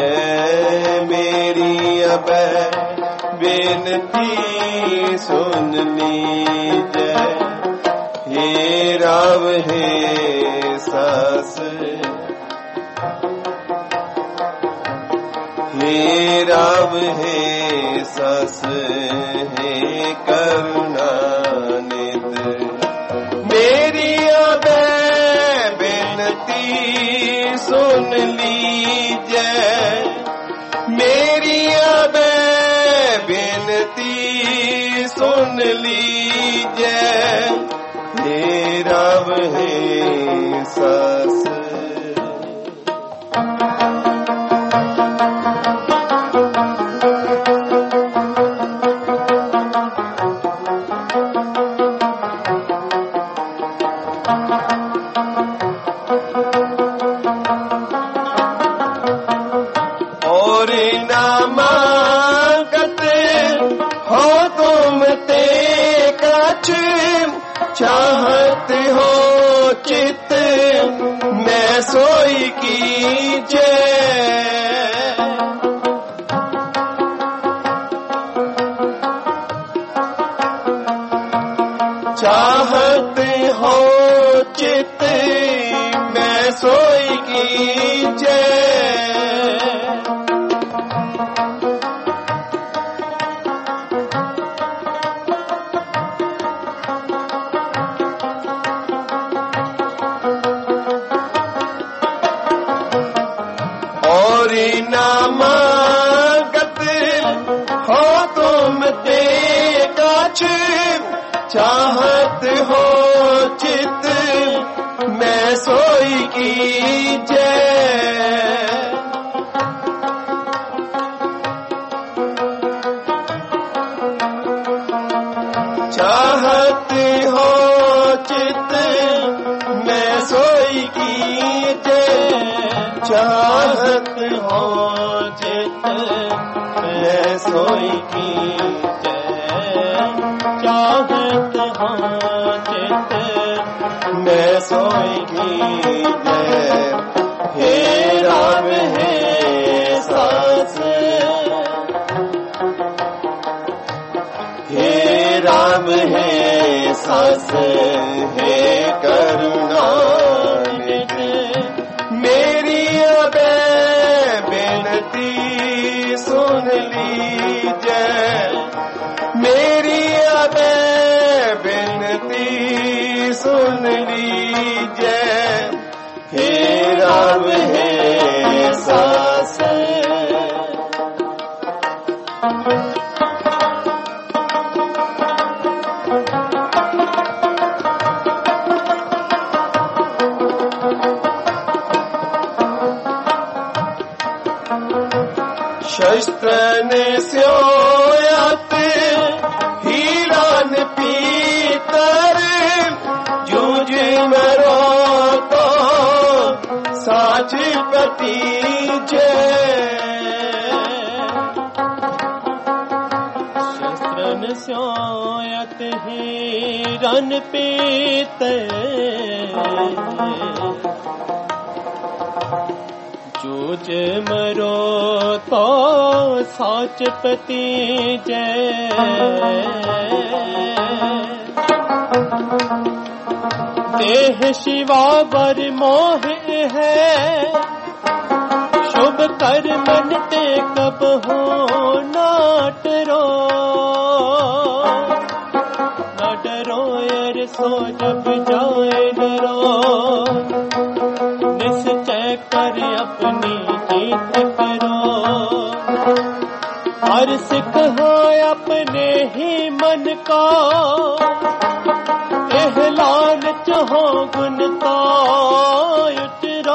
मेरी अबै विनती सुन लीजे हे राव हे सस हे राव हे सस हे करुणा निधि मेरी अबै सुन लीजिए मेरी अब बिनती सुन लीजिए हे राम हे सास चाहते हो चित मैं सोई कीजिए चाहते हो चित मैं सोई कीजिए चाहत हो चित मैं सोई कीजिए चाहत हो चित मैं सोई कीजिए चाहत हो चित मैं सोई कीजिए चाहत हो चित मैं सोई कीजिए हे राम हे सास हे राम हे सास हे करुणा मेरी अब बिनती सुन लीजिए मेरी अब बिनती सुन लीजिए हे राम हे सास शस्त्र ने स्योयत हीरान पीतर जूझ मरो तो साच पति शस्त्रन स्योयत हीरन पीतर जूझ मरो तो साच पति जय देह शिवा बर मोह है शुभ कर मन ते कब हो नाट रो न डरो यार सो जब जाए डरो निश्चय कर अपनी जीत करो हर सिख हो अपने ही मन का एहलान चाहो गुनता उतरो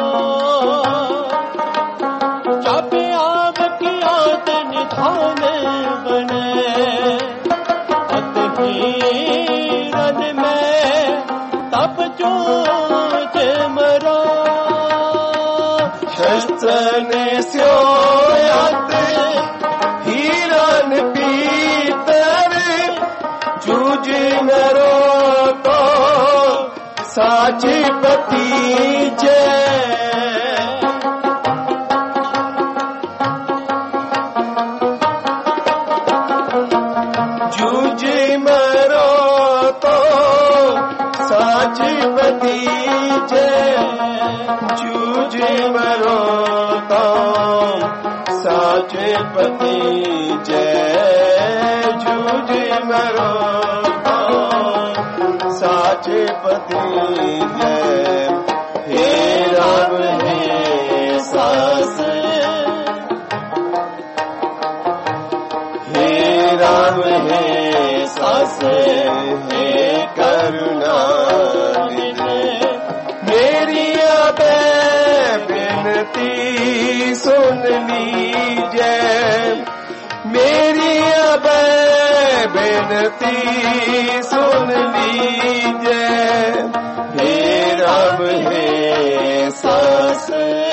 जब आग की आद निधान बने अतहीरन में तब जूझ मरो शस्त्र ने स्योयत हीरन पीतर जूझ मरो तो साची पति जय जूझ मरो तो साची पति जय जूझ मरो तो साचे पति जय जूझ मरो तो साचे पति जय हे राम हे सास, हे राम हे सास, हे करुणा निधे। मेरी अबे बिनती सुन लीजिए, मेरी अबे बिनती सुन लीजिए, हे राम हे सास।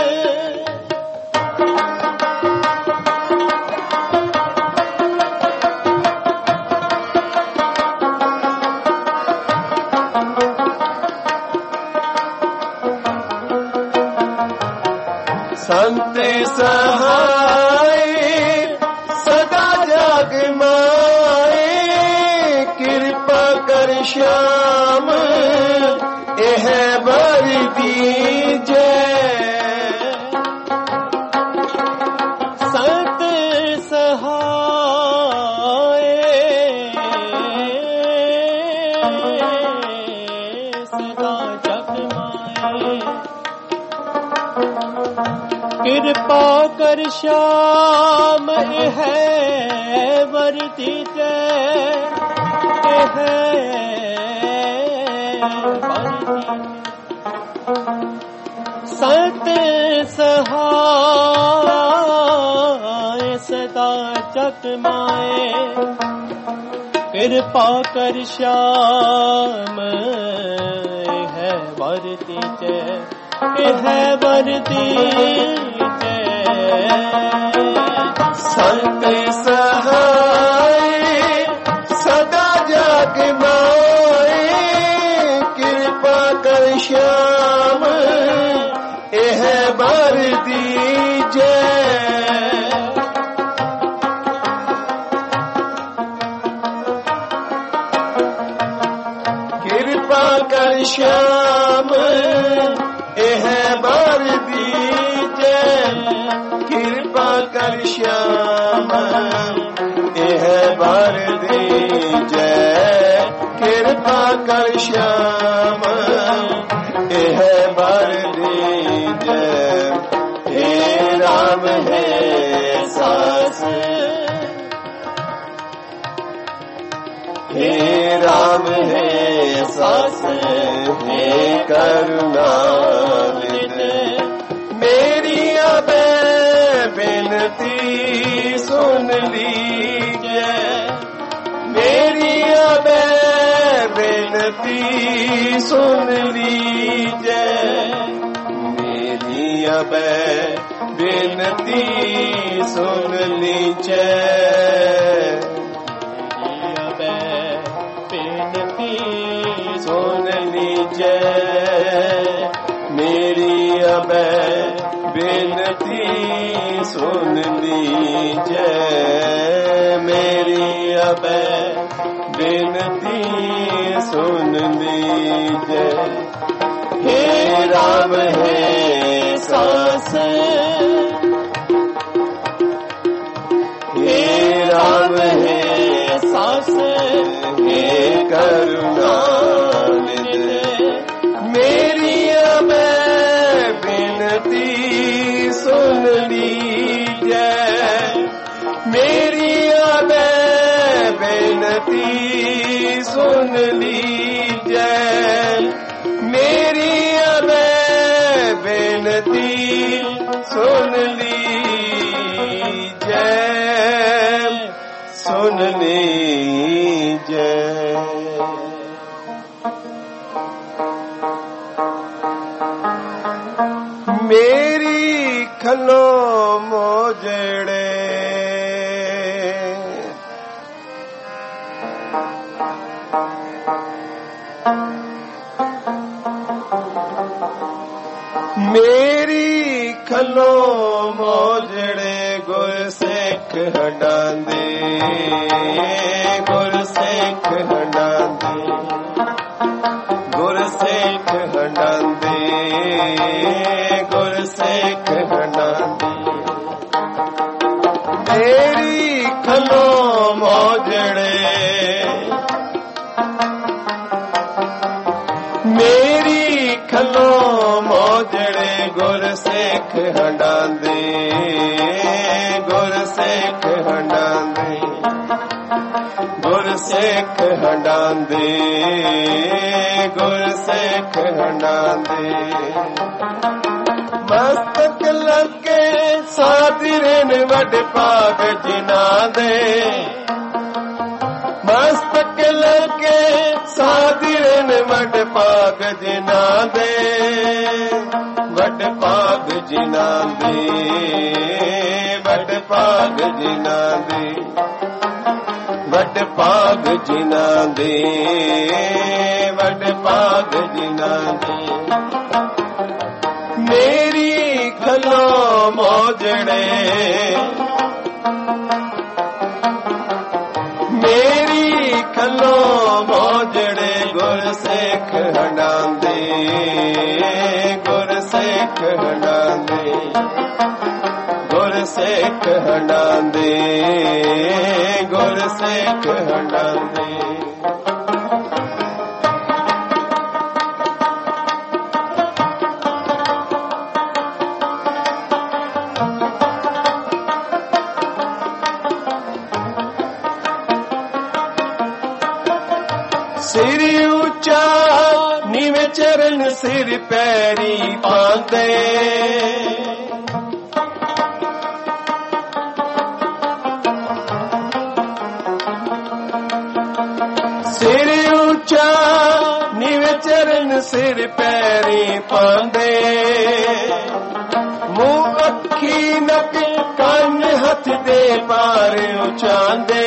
संत सहाय सदा जग माए, कृपा कर श्याम एह बर दीजे। संत सहाय सदा जग माए, कृपा कर श्याम है वर दीजे, है वर दीजे। संत सहाय सदा जग माए, कृपा कर श्याम है वर दीजे, है वर दीजे। संत सहाय सदा जग माए, कृपा कर श्याम एह बर दीजे। कृपा कर श्याम एह बर दीजे, कृपा कर श्याम एह बर दीजे, कृपा कर श्याम एह बर दीजे। हे राम हे सास, हे राम हे सास, हे करुणा निधे। मेरी अबे बिनती सुन लीजिए, मेरी अबे बिनती सुन लीजिए, मेरी अबे बिनती सुन लीजिए, सुन लीजिए, मेरी अबे बिनती सुन लीजिए, मेरी अबे बिनती सुन लीजिए। हे राम हे सास, हे राम हे सास, हे करुणा निधे। मेरी अबे बिनती सुन लीजिए, मेरी अबे बिनती सुन लीजिए, मेरी अबे बिनती सुन लीजिए, सुन लीजिए। मेरी खलो मोजड़े, मेरी खलो मोजड़े गुरसिख हटांदे, गुरसिख हटांदे, गुरसिख हटांदे, गुरसिख हटांदे। मेरी खलो मोजड़े, मेरी खलो मोजड़े ਮੋਜੜੇ ਗੁਰ ਸਿੱਖ ਹੰਡਾਂਦੇ, ਗੁਰ ਸਿੱਖ ਹੰਡਾਂਦੇ, ਗੁਰ ਸਿੱਖ ਹੰਡਾਂਦੇ, ਗੁਰ ਸਿੱਖ ਹੰਡਾਂਦੇ। ਮਸਤਕ ਲੱਗੇ ਸਾਧਰੇ ਨੇ ਵੱਡ ਭਾਗ ਜਿਨ੍ਹਾਂ ਦੇ, ਮਸਤਕ ਲੱਗੇ ਸਾਧਰੇ ਨੇ ਵੱਡ ਭਾਗ ਜਿਨ੍ਹਾਂ ਦੇ, ਵੱਡ ਭਾਗ ਜਿਨ੍ਹਾਂ ਦੇ, ਵੱਡ ਭਾਗ ਜਿਨ੍ਹਾਂ ਦੇ, ਵੱਡ ਭਾਗ ਜਿਨ੍ਹਾਂ ਦੇ, ਵੱਡ ਭਾਗ ਜਿਨ੍ਹਾਂ ਦੇ। ਮੇਰੀ ਖਲੋ ਮੋਜੜੇ, ਮੇਰੀ ਖਲੋ ਮੋਜੜੇ ਗੁਰ ਸਿੱਖ ਹੰਡਾਂਦੇ, ਗੁਰ ਸਿੱਖ ਹੰਡਾਂਦੇ, ਗੁਰ ਸਿੱਖ ਹੰਡਾਂਦੇ, ਗੁਰ ਸਿੱਖ ਹੰਡਾਂਦੇ। ਸਿਰ ਉੱਚਾ ਨੀਵੇਂ ਚਰਨ ਸਿਰ ਪੈਰੀ ਪਾਉਂਦੇ, ਸਿਰ ਉੱਚਾ ਨੀਵੇਂ ਚਰਨ ਸਿਰ ਪੈਰੀ ਪਾਉਂਦੇ, ਮੂੰਹ ਅੱਖੀ ਨੱਕ ਕੰਨ ਹੱਥ ਦੇ ਪਾਰ ਉਚਾਂਦੇ,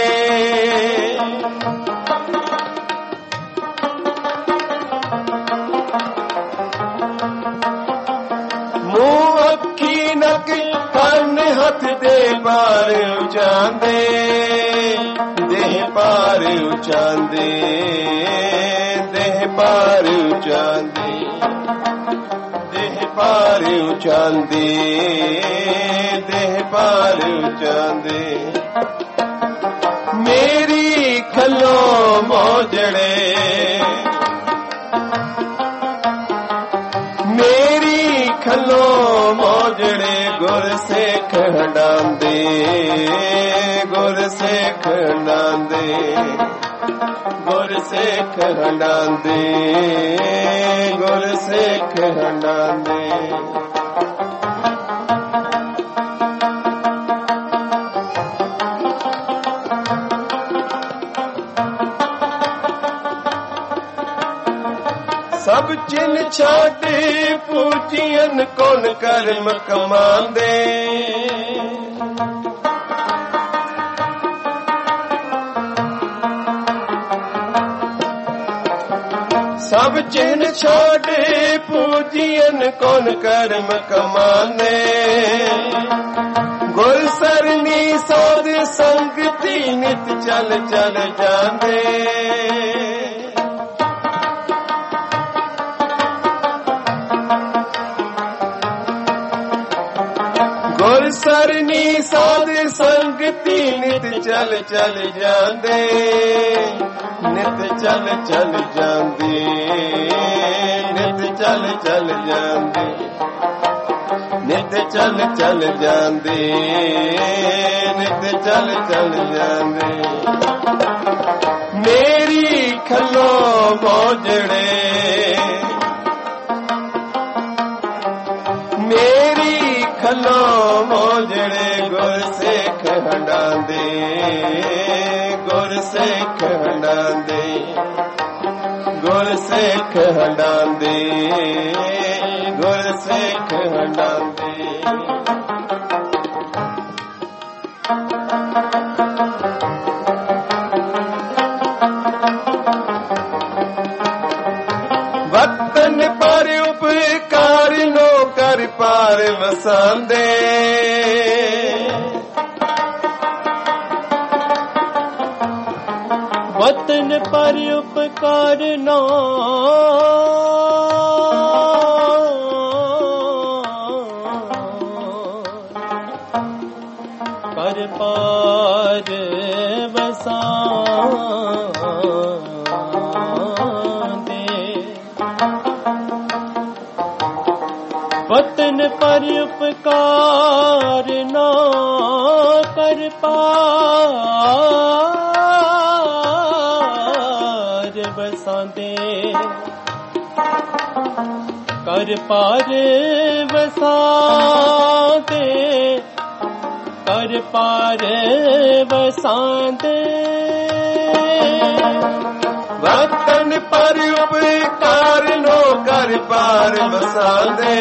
ਮੂੰਹ ਅੱਖੀ ਨੱਕ ਕੰਨ ਹੱਥ ਦੇ ਪਾਰ ਉਚਾਂਦੇ, ਦੇਹ ਪਾਰ ਉਚਾਂਦੇ, ਦੇਹ ਪਾਰ ਉਚਾਂਦੇ, ਦੇਹ ਪਾਰ ਉਚਾਂਦੇ, ਦੇਹ ਪਾਰ ਉਚਾਂਦੇ। ਮੇਰੀ ਖਲੋ ਮੋਜੜੇ, ਮੇਰੀ ਖਲੋ ਮੋਜੜੇ ਗੁਰ ਸਿੱਖ ਹੰਡਾਂਦੇ, ਗੁਰ ਸਿੱਖ ਹੰਡਾਂਦੇ, ਗੁਰ ਸਿੱਖ ਹੰਡਾਂਦੇ, ਗੁਰ ਸਿੱਖ ਹੰਡਾਂਦੇ। ਸਭ ਚਿੰਨ ਛਾਟ ਪੂਜੀਅਨ ਕੋਨ ਕਰਮ ਕਮਾਂਦੇ, ਸਭ ਚਿੰਨ ਛਾਟ ਪੂਜੀਅਨ ਕੋਨ ਕਰਮ ਕਮਾਂਦੇ, ਗੁਰ ਸਰਨੀ ਸਾਧ ਸੰਗਤੀ ਨਿਤ ਚਲ ਚਲ ਜਾਂਦੇ, ਗੁਰ ਸਰਨੀ ਸਾਧ ਸੰਗਤੀ ਨਿਤ ਚਲ ਚਲ ਜਾਂਦੇ, ਨਿਤ ਚਲ ਚਲ ਜਾਂਦੇ, ਨਿਤ ਚਲ ਚਲ ਜਾਂਦੇ, ਨਿਤ ਚਲ ਚਲ ਜਾਂਦੇ, ਨਿਤ ਚਲ ਚਲ ਜਾਂਦੇ। ਮੇਰੀ ਖਲੋ ਮੋਜੜੇ, ਮੇਰੀ ਖਲੋ ਮੋਜੜੇ ਗੁਰ ਸਿੱਖ ਹੰਡਾਂਦੇ, ਗੁਰ ਸਿੱਖ ਹੰਡਾਂਦੇ, ਗੁਰ ਸਿੱਖ ਹੰਡਾਂਦੇ, ਗੁਰ ਸਿੱਖ ਹੰਡਾਂਦੇ। ਵਤਨ ਪਰ ਉਪਕਾਰ ਨੋ ਕਰ ਪਾਰ ਵਸਾਂਦੇ, ਵਤਨ ਪਰ ਉਪਕਾਰ ਨੋ ਕਰ ਪਾਰ ਵਸਾਂਦੇ, पर उपकार ना कर पार बसांदे कर पार बसांदे कर पार बसांदे वतन पर उपकार नो कर पार बसांदे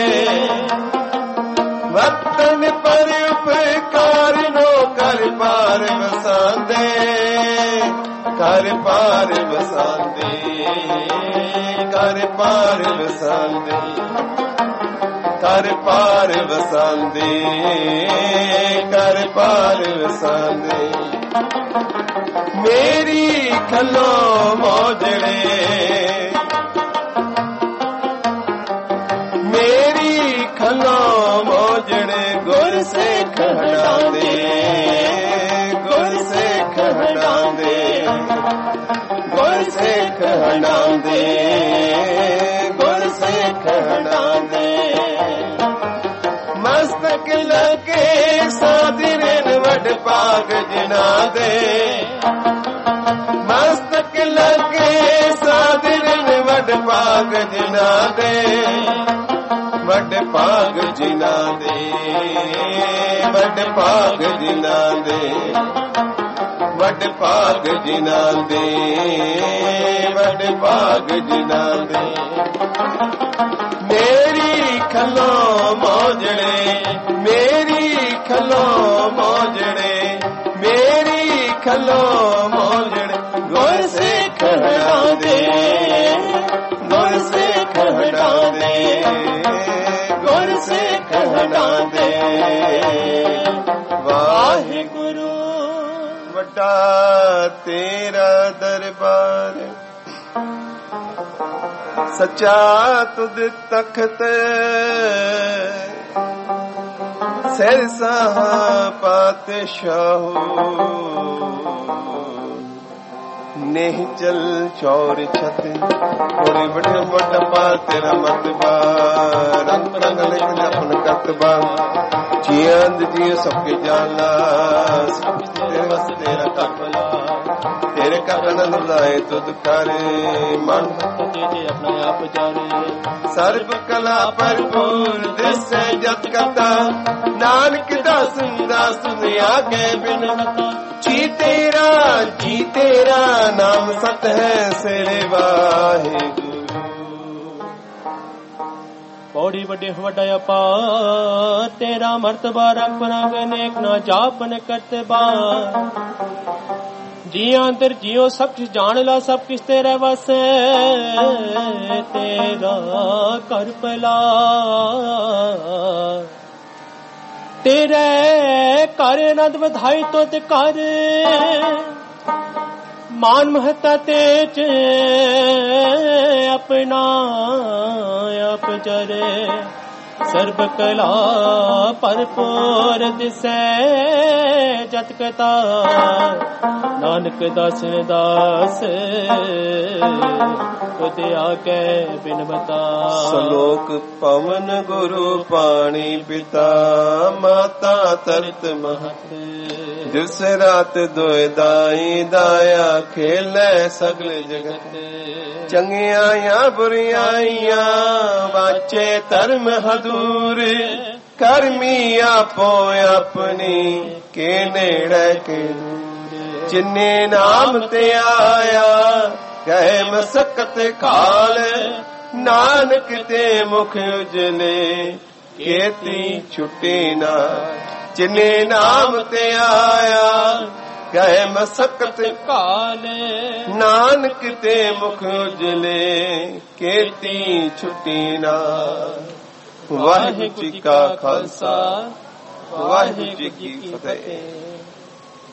वतन पर उपकार नो कर पार बसांदे कर पार बसांदे कर पार बसांदे कर पार बसांदे कर पार बसांदे मेरी खलो मोजड़े मेरी खलो मोजड़े गुर से खड़ा दे गुर से खड़ा दे गुर से खड़ा दे गुर से खड़ा दे मस्तक लगे सादिरन वड पाग जिना दे मस्तक लगे सादिरन वड पाग जिना दे वड पाग जिना दे वड पाग जिना दे वड पाग जिना दे वड पाग जिना दे मेरी खलो मोजड़े मेरी खलो मोजड़े मेरी खलो मोजड़े गुर से खड़ा दे गुर से खड़ा दे गुर से खड़ा दे वाहिगुरु वड्डा तेरा दरबार सच्चा तुद तख्त सिर साहा पातशाहो नेह चल चौर छत थोड़ी बड़े बड़ा पा तेरा मतबा रंग रंग लिख अपन कतबा जियंद जियो सबके जाला तेरे बस तेरा कपला तेरे का आनंद लाए तुद करे मन तेरे अपना आप जाने सर्व कला भरपूर दिस जत कथा नानक दास दास दुनिया के बिन जी तेरा जी तेरा नाम सत है सिरे वाहिगुरु पौड़ी वड्डे वड्डा अपार तेरा मर्तबा रखना अनेक ना जापन करते बार जी अंतर जियो सब कुछ जान ला सब किस तेरे वासे तेरा कर पला तेरे कर नंद बधाई तो ते कर मान महता तेज अपना आप जरे सर्व कला भरपूर दिसै जत कता नानक दास दास तुझे आगे बिन बता सलोक पवन गुरु पानी पिता माता तरत महत दिस रात दोए दाई दाया खेले सगल जगत चंगियां बुरियां बाचे धर्म हदूर करमी आपो अपनी के नेड़े के जिन्ने नाम ते आया कहे मसकत खाल नानक ते मुख उजले केती छुटी ना जिन्ने नाम ते आया कहे मसकत काल नानक ते मुख उजले केती छुटी ना वाहिगुरु जी का खालसा वाहिगुरु जी की फतेह।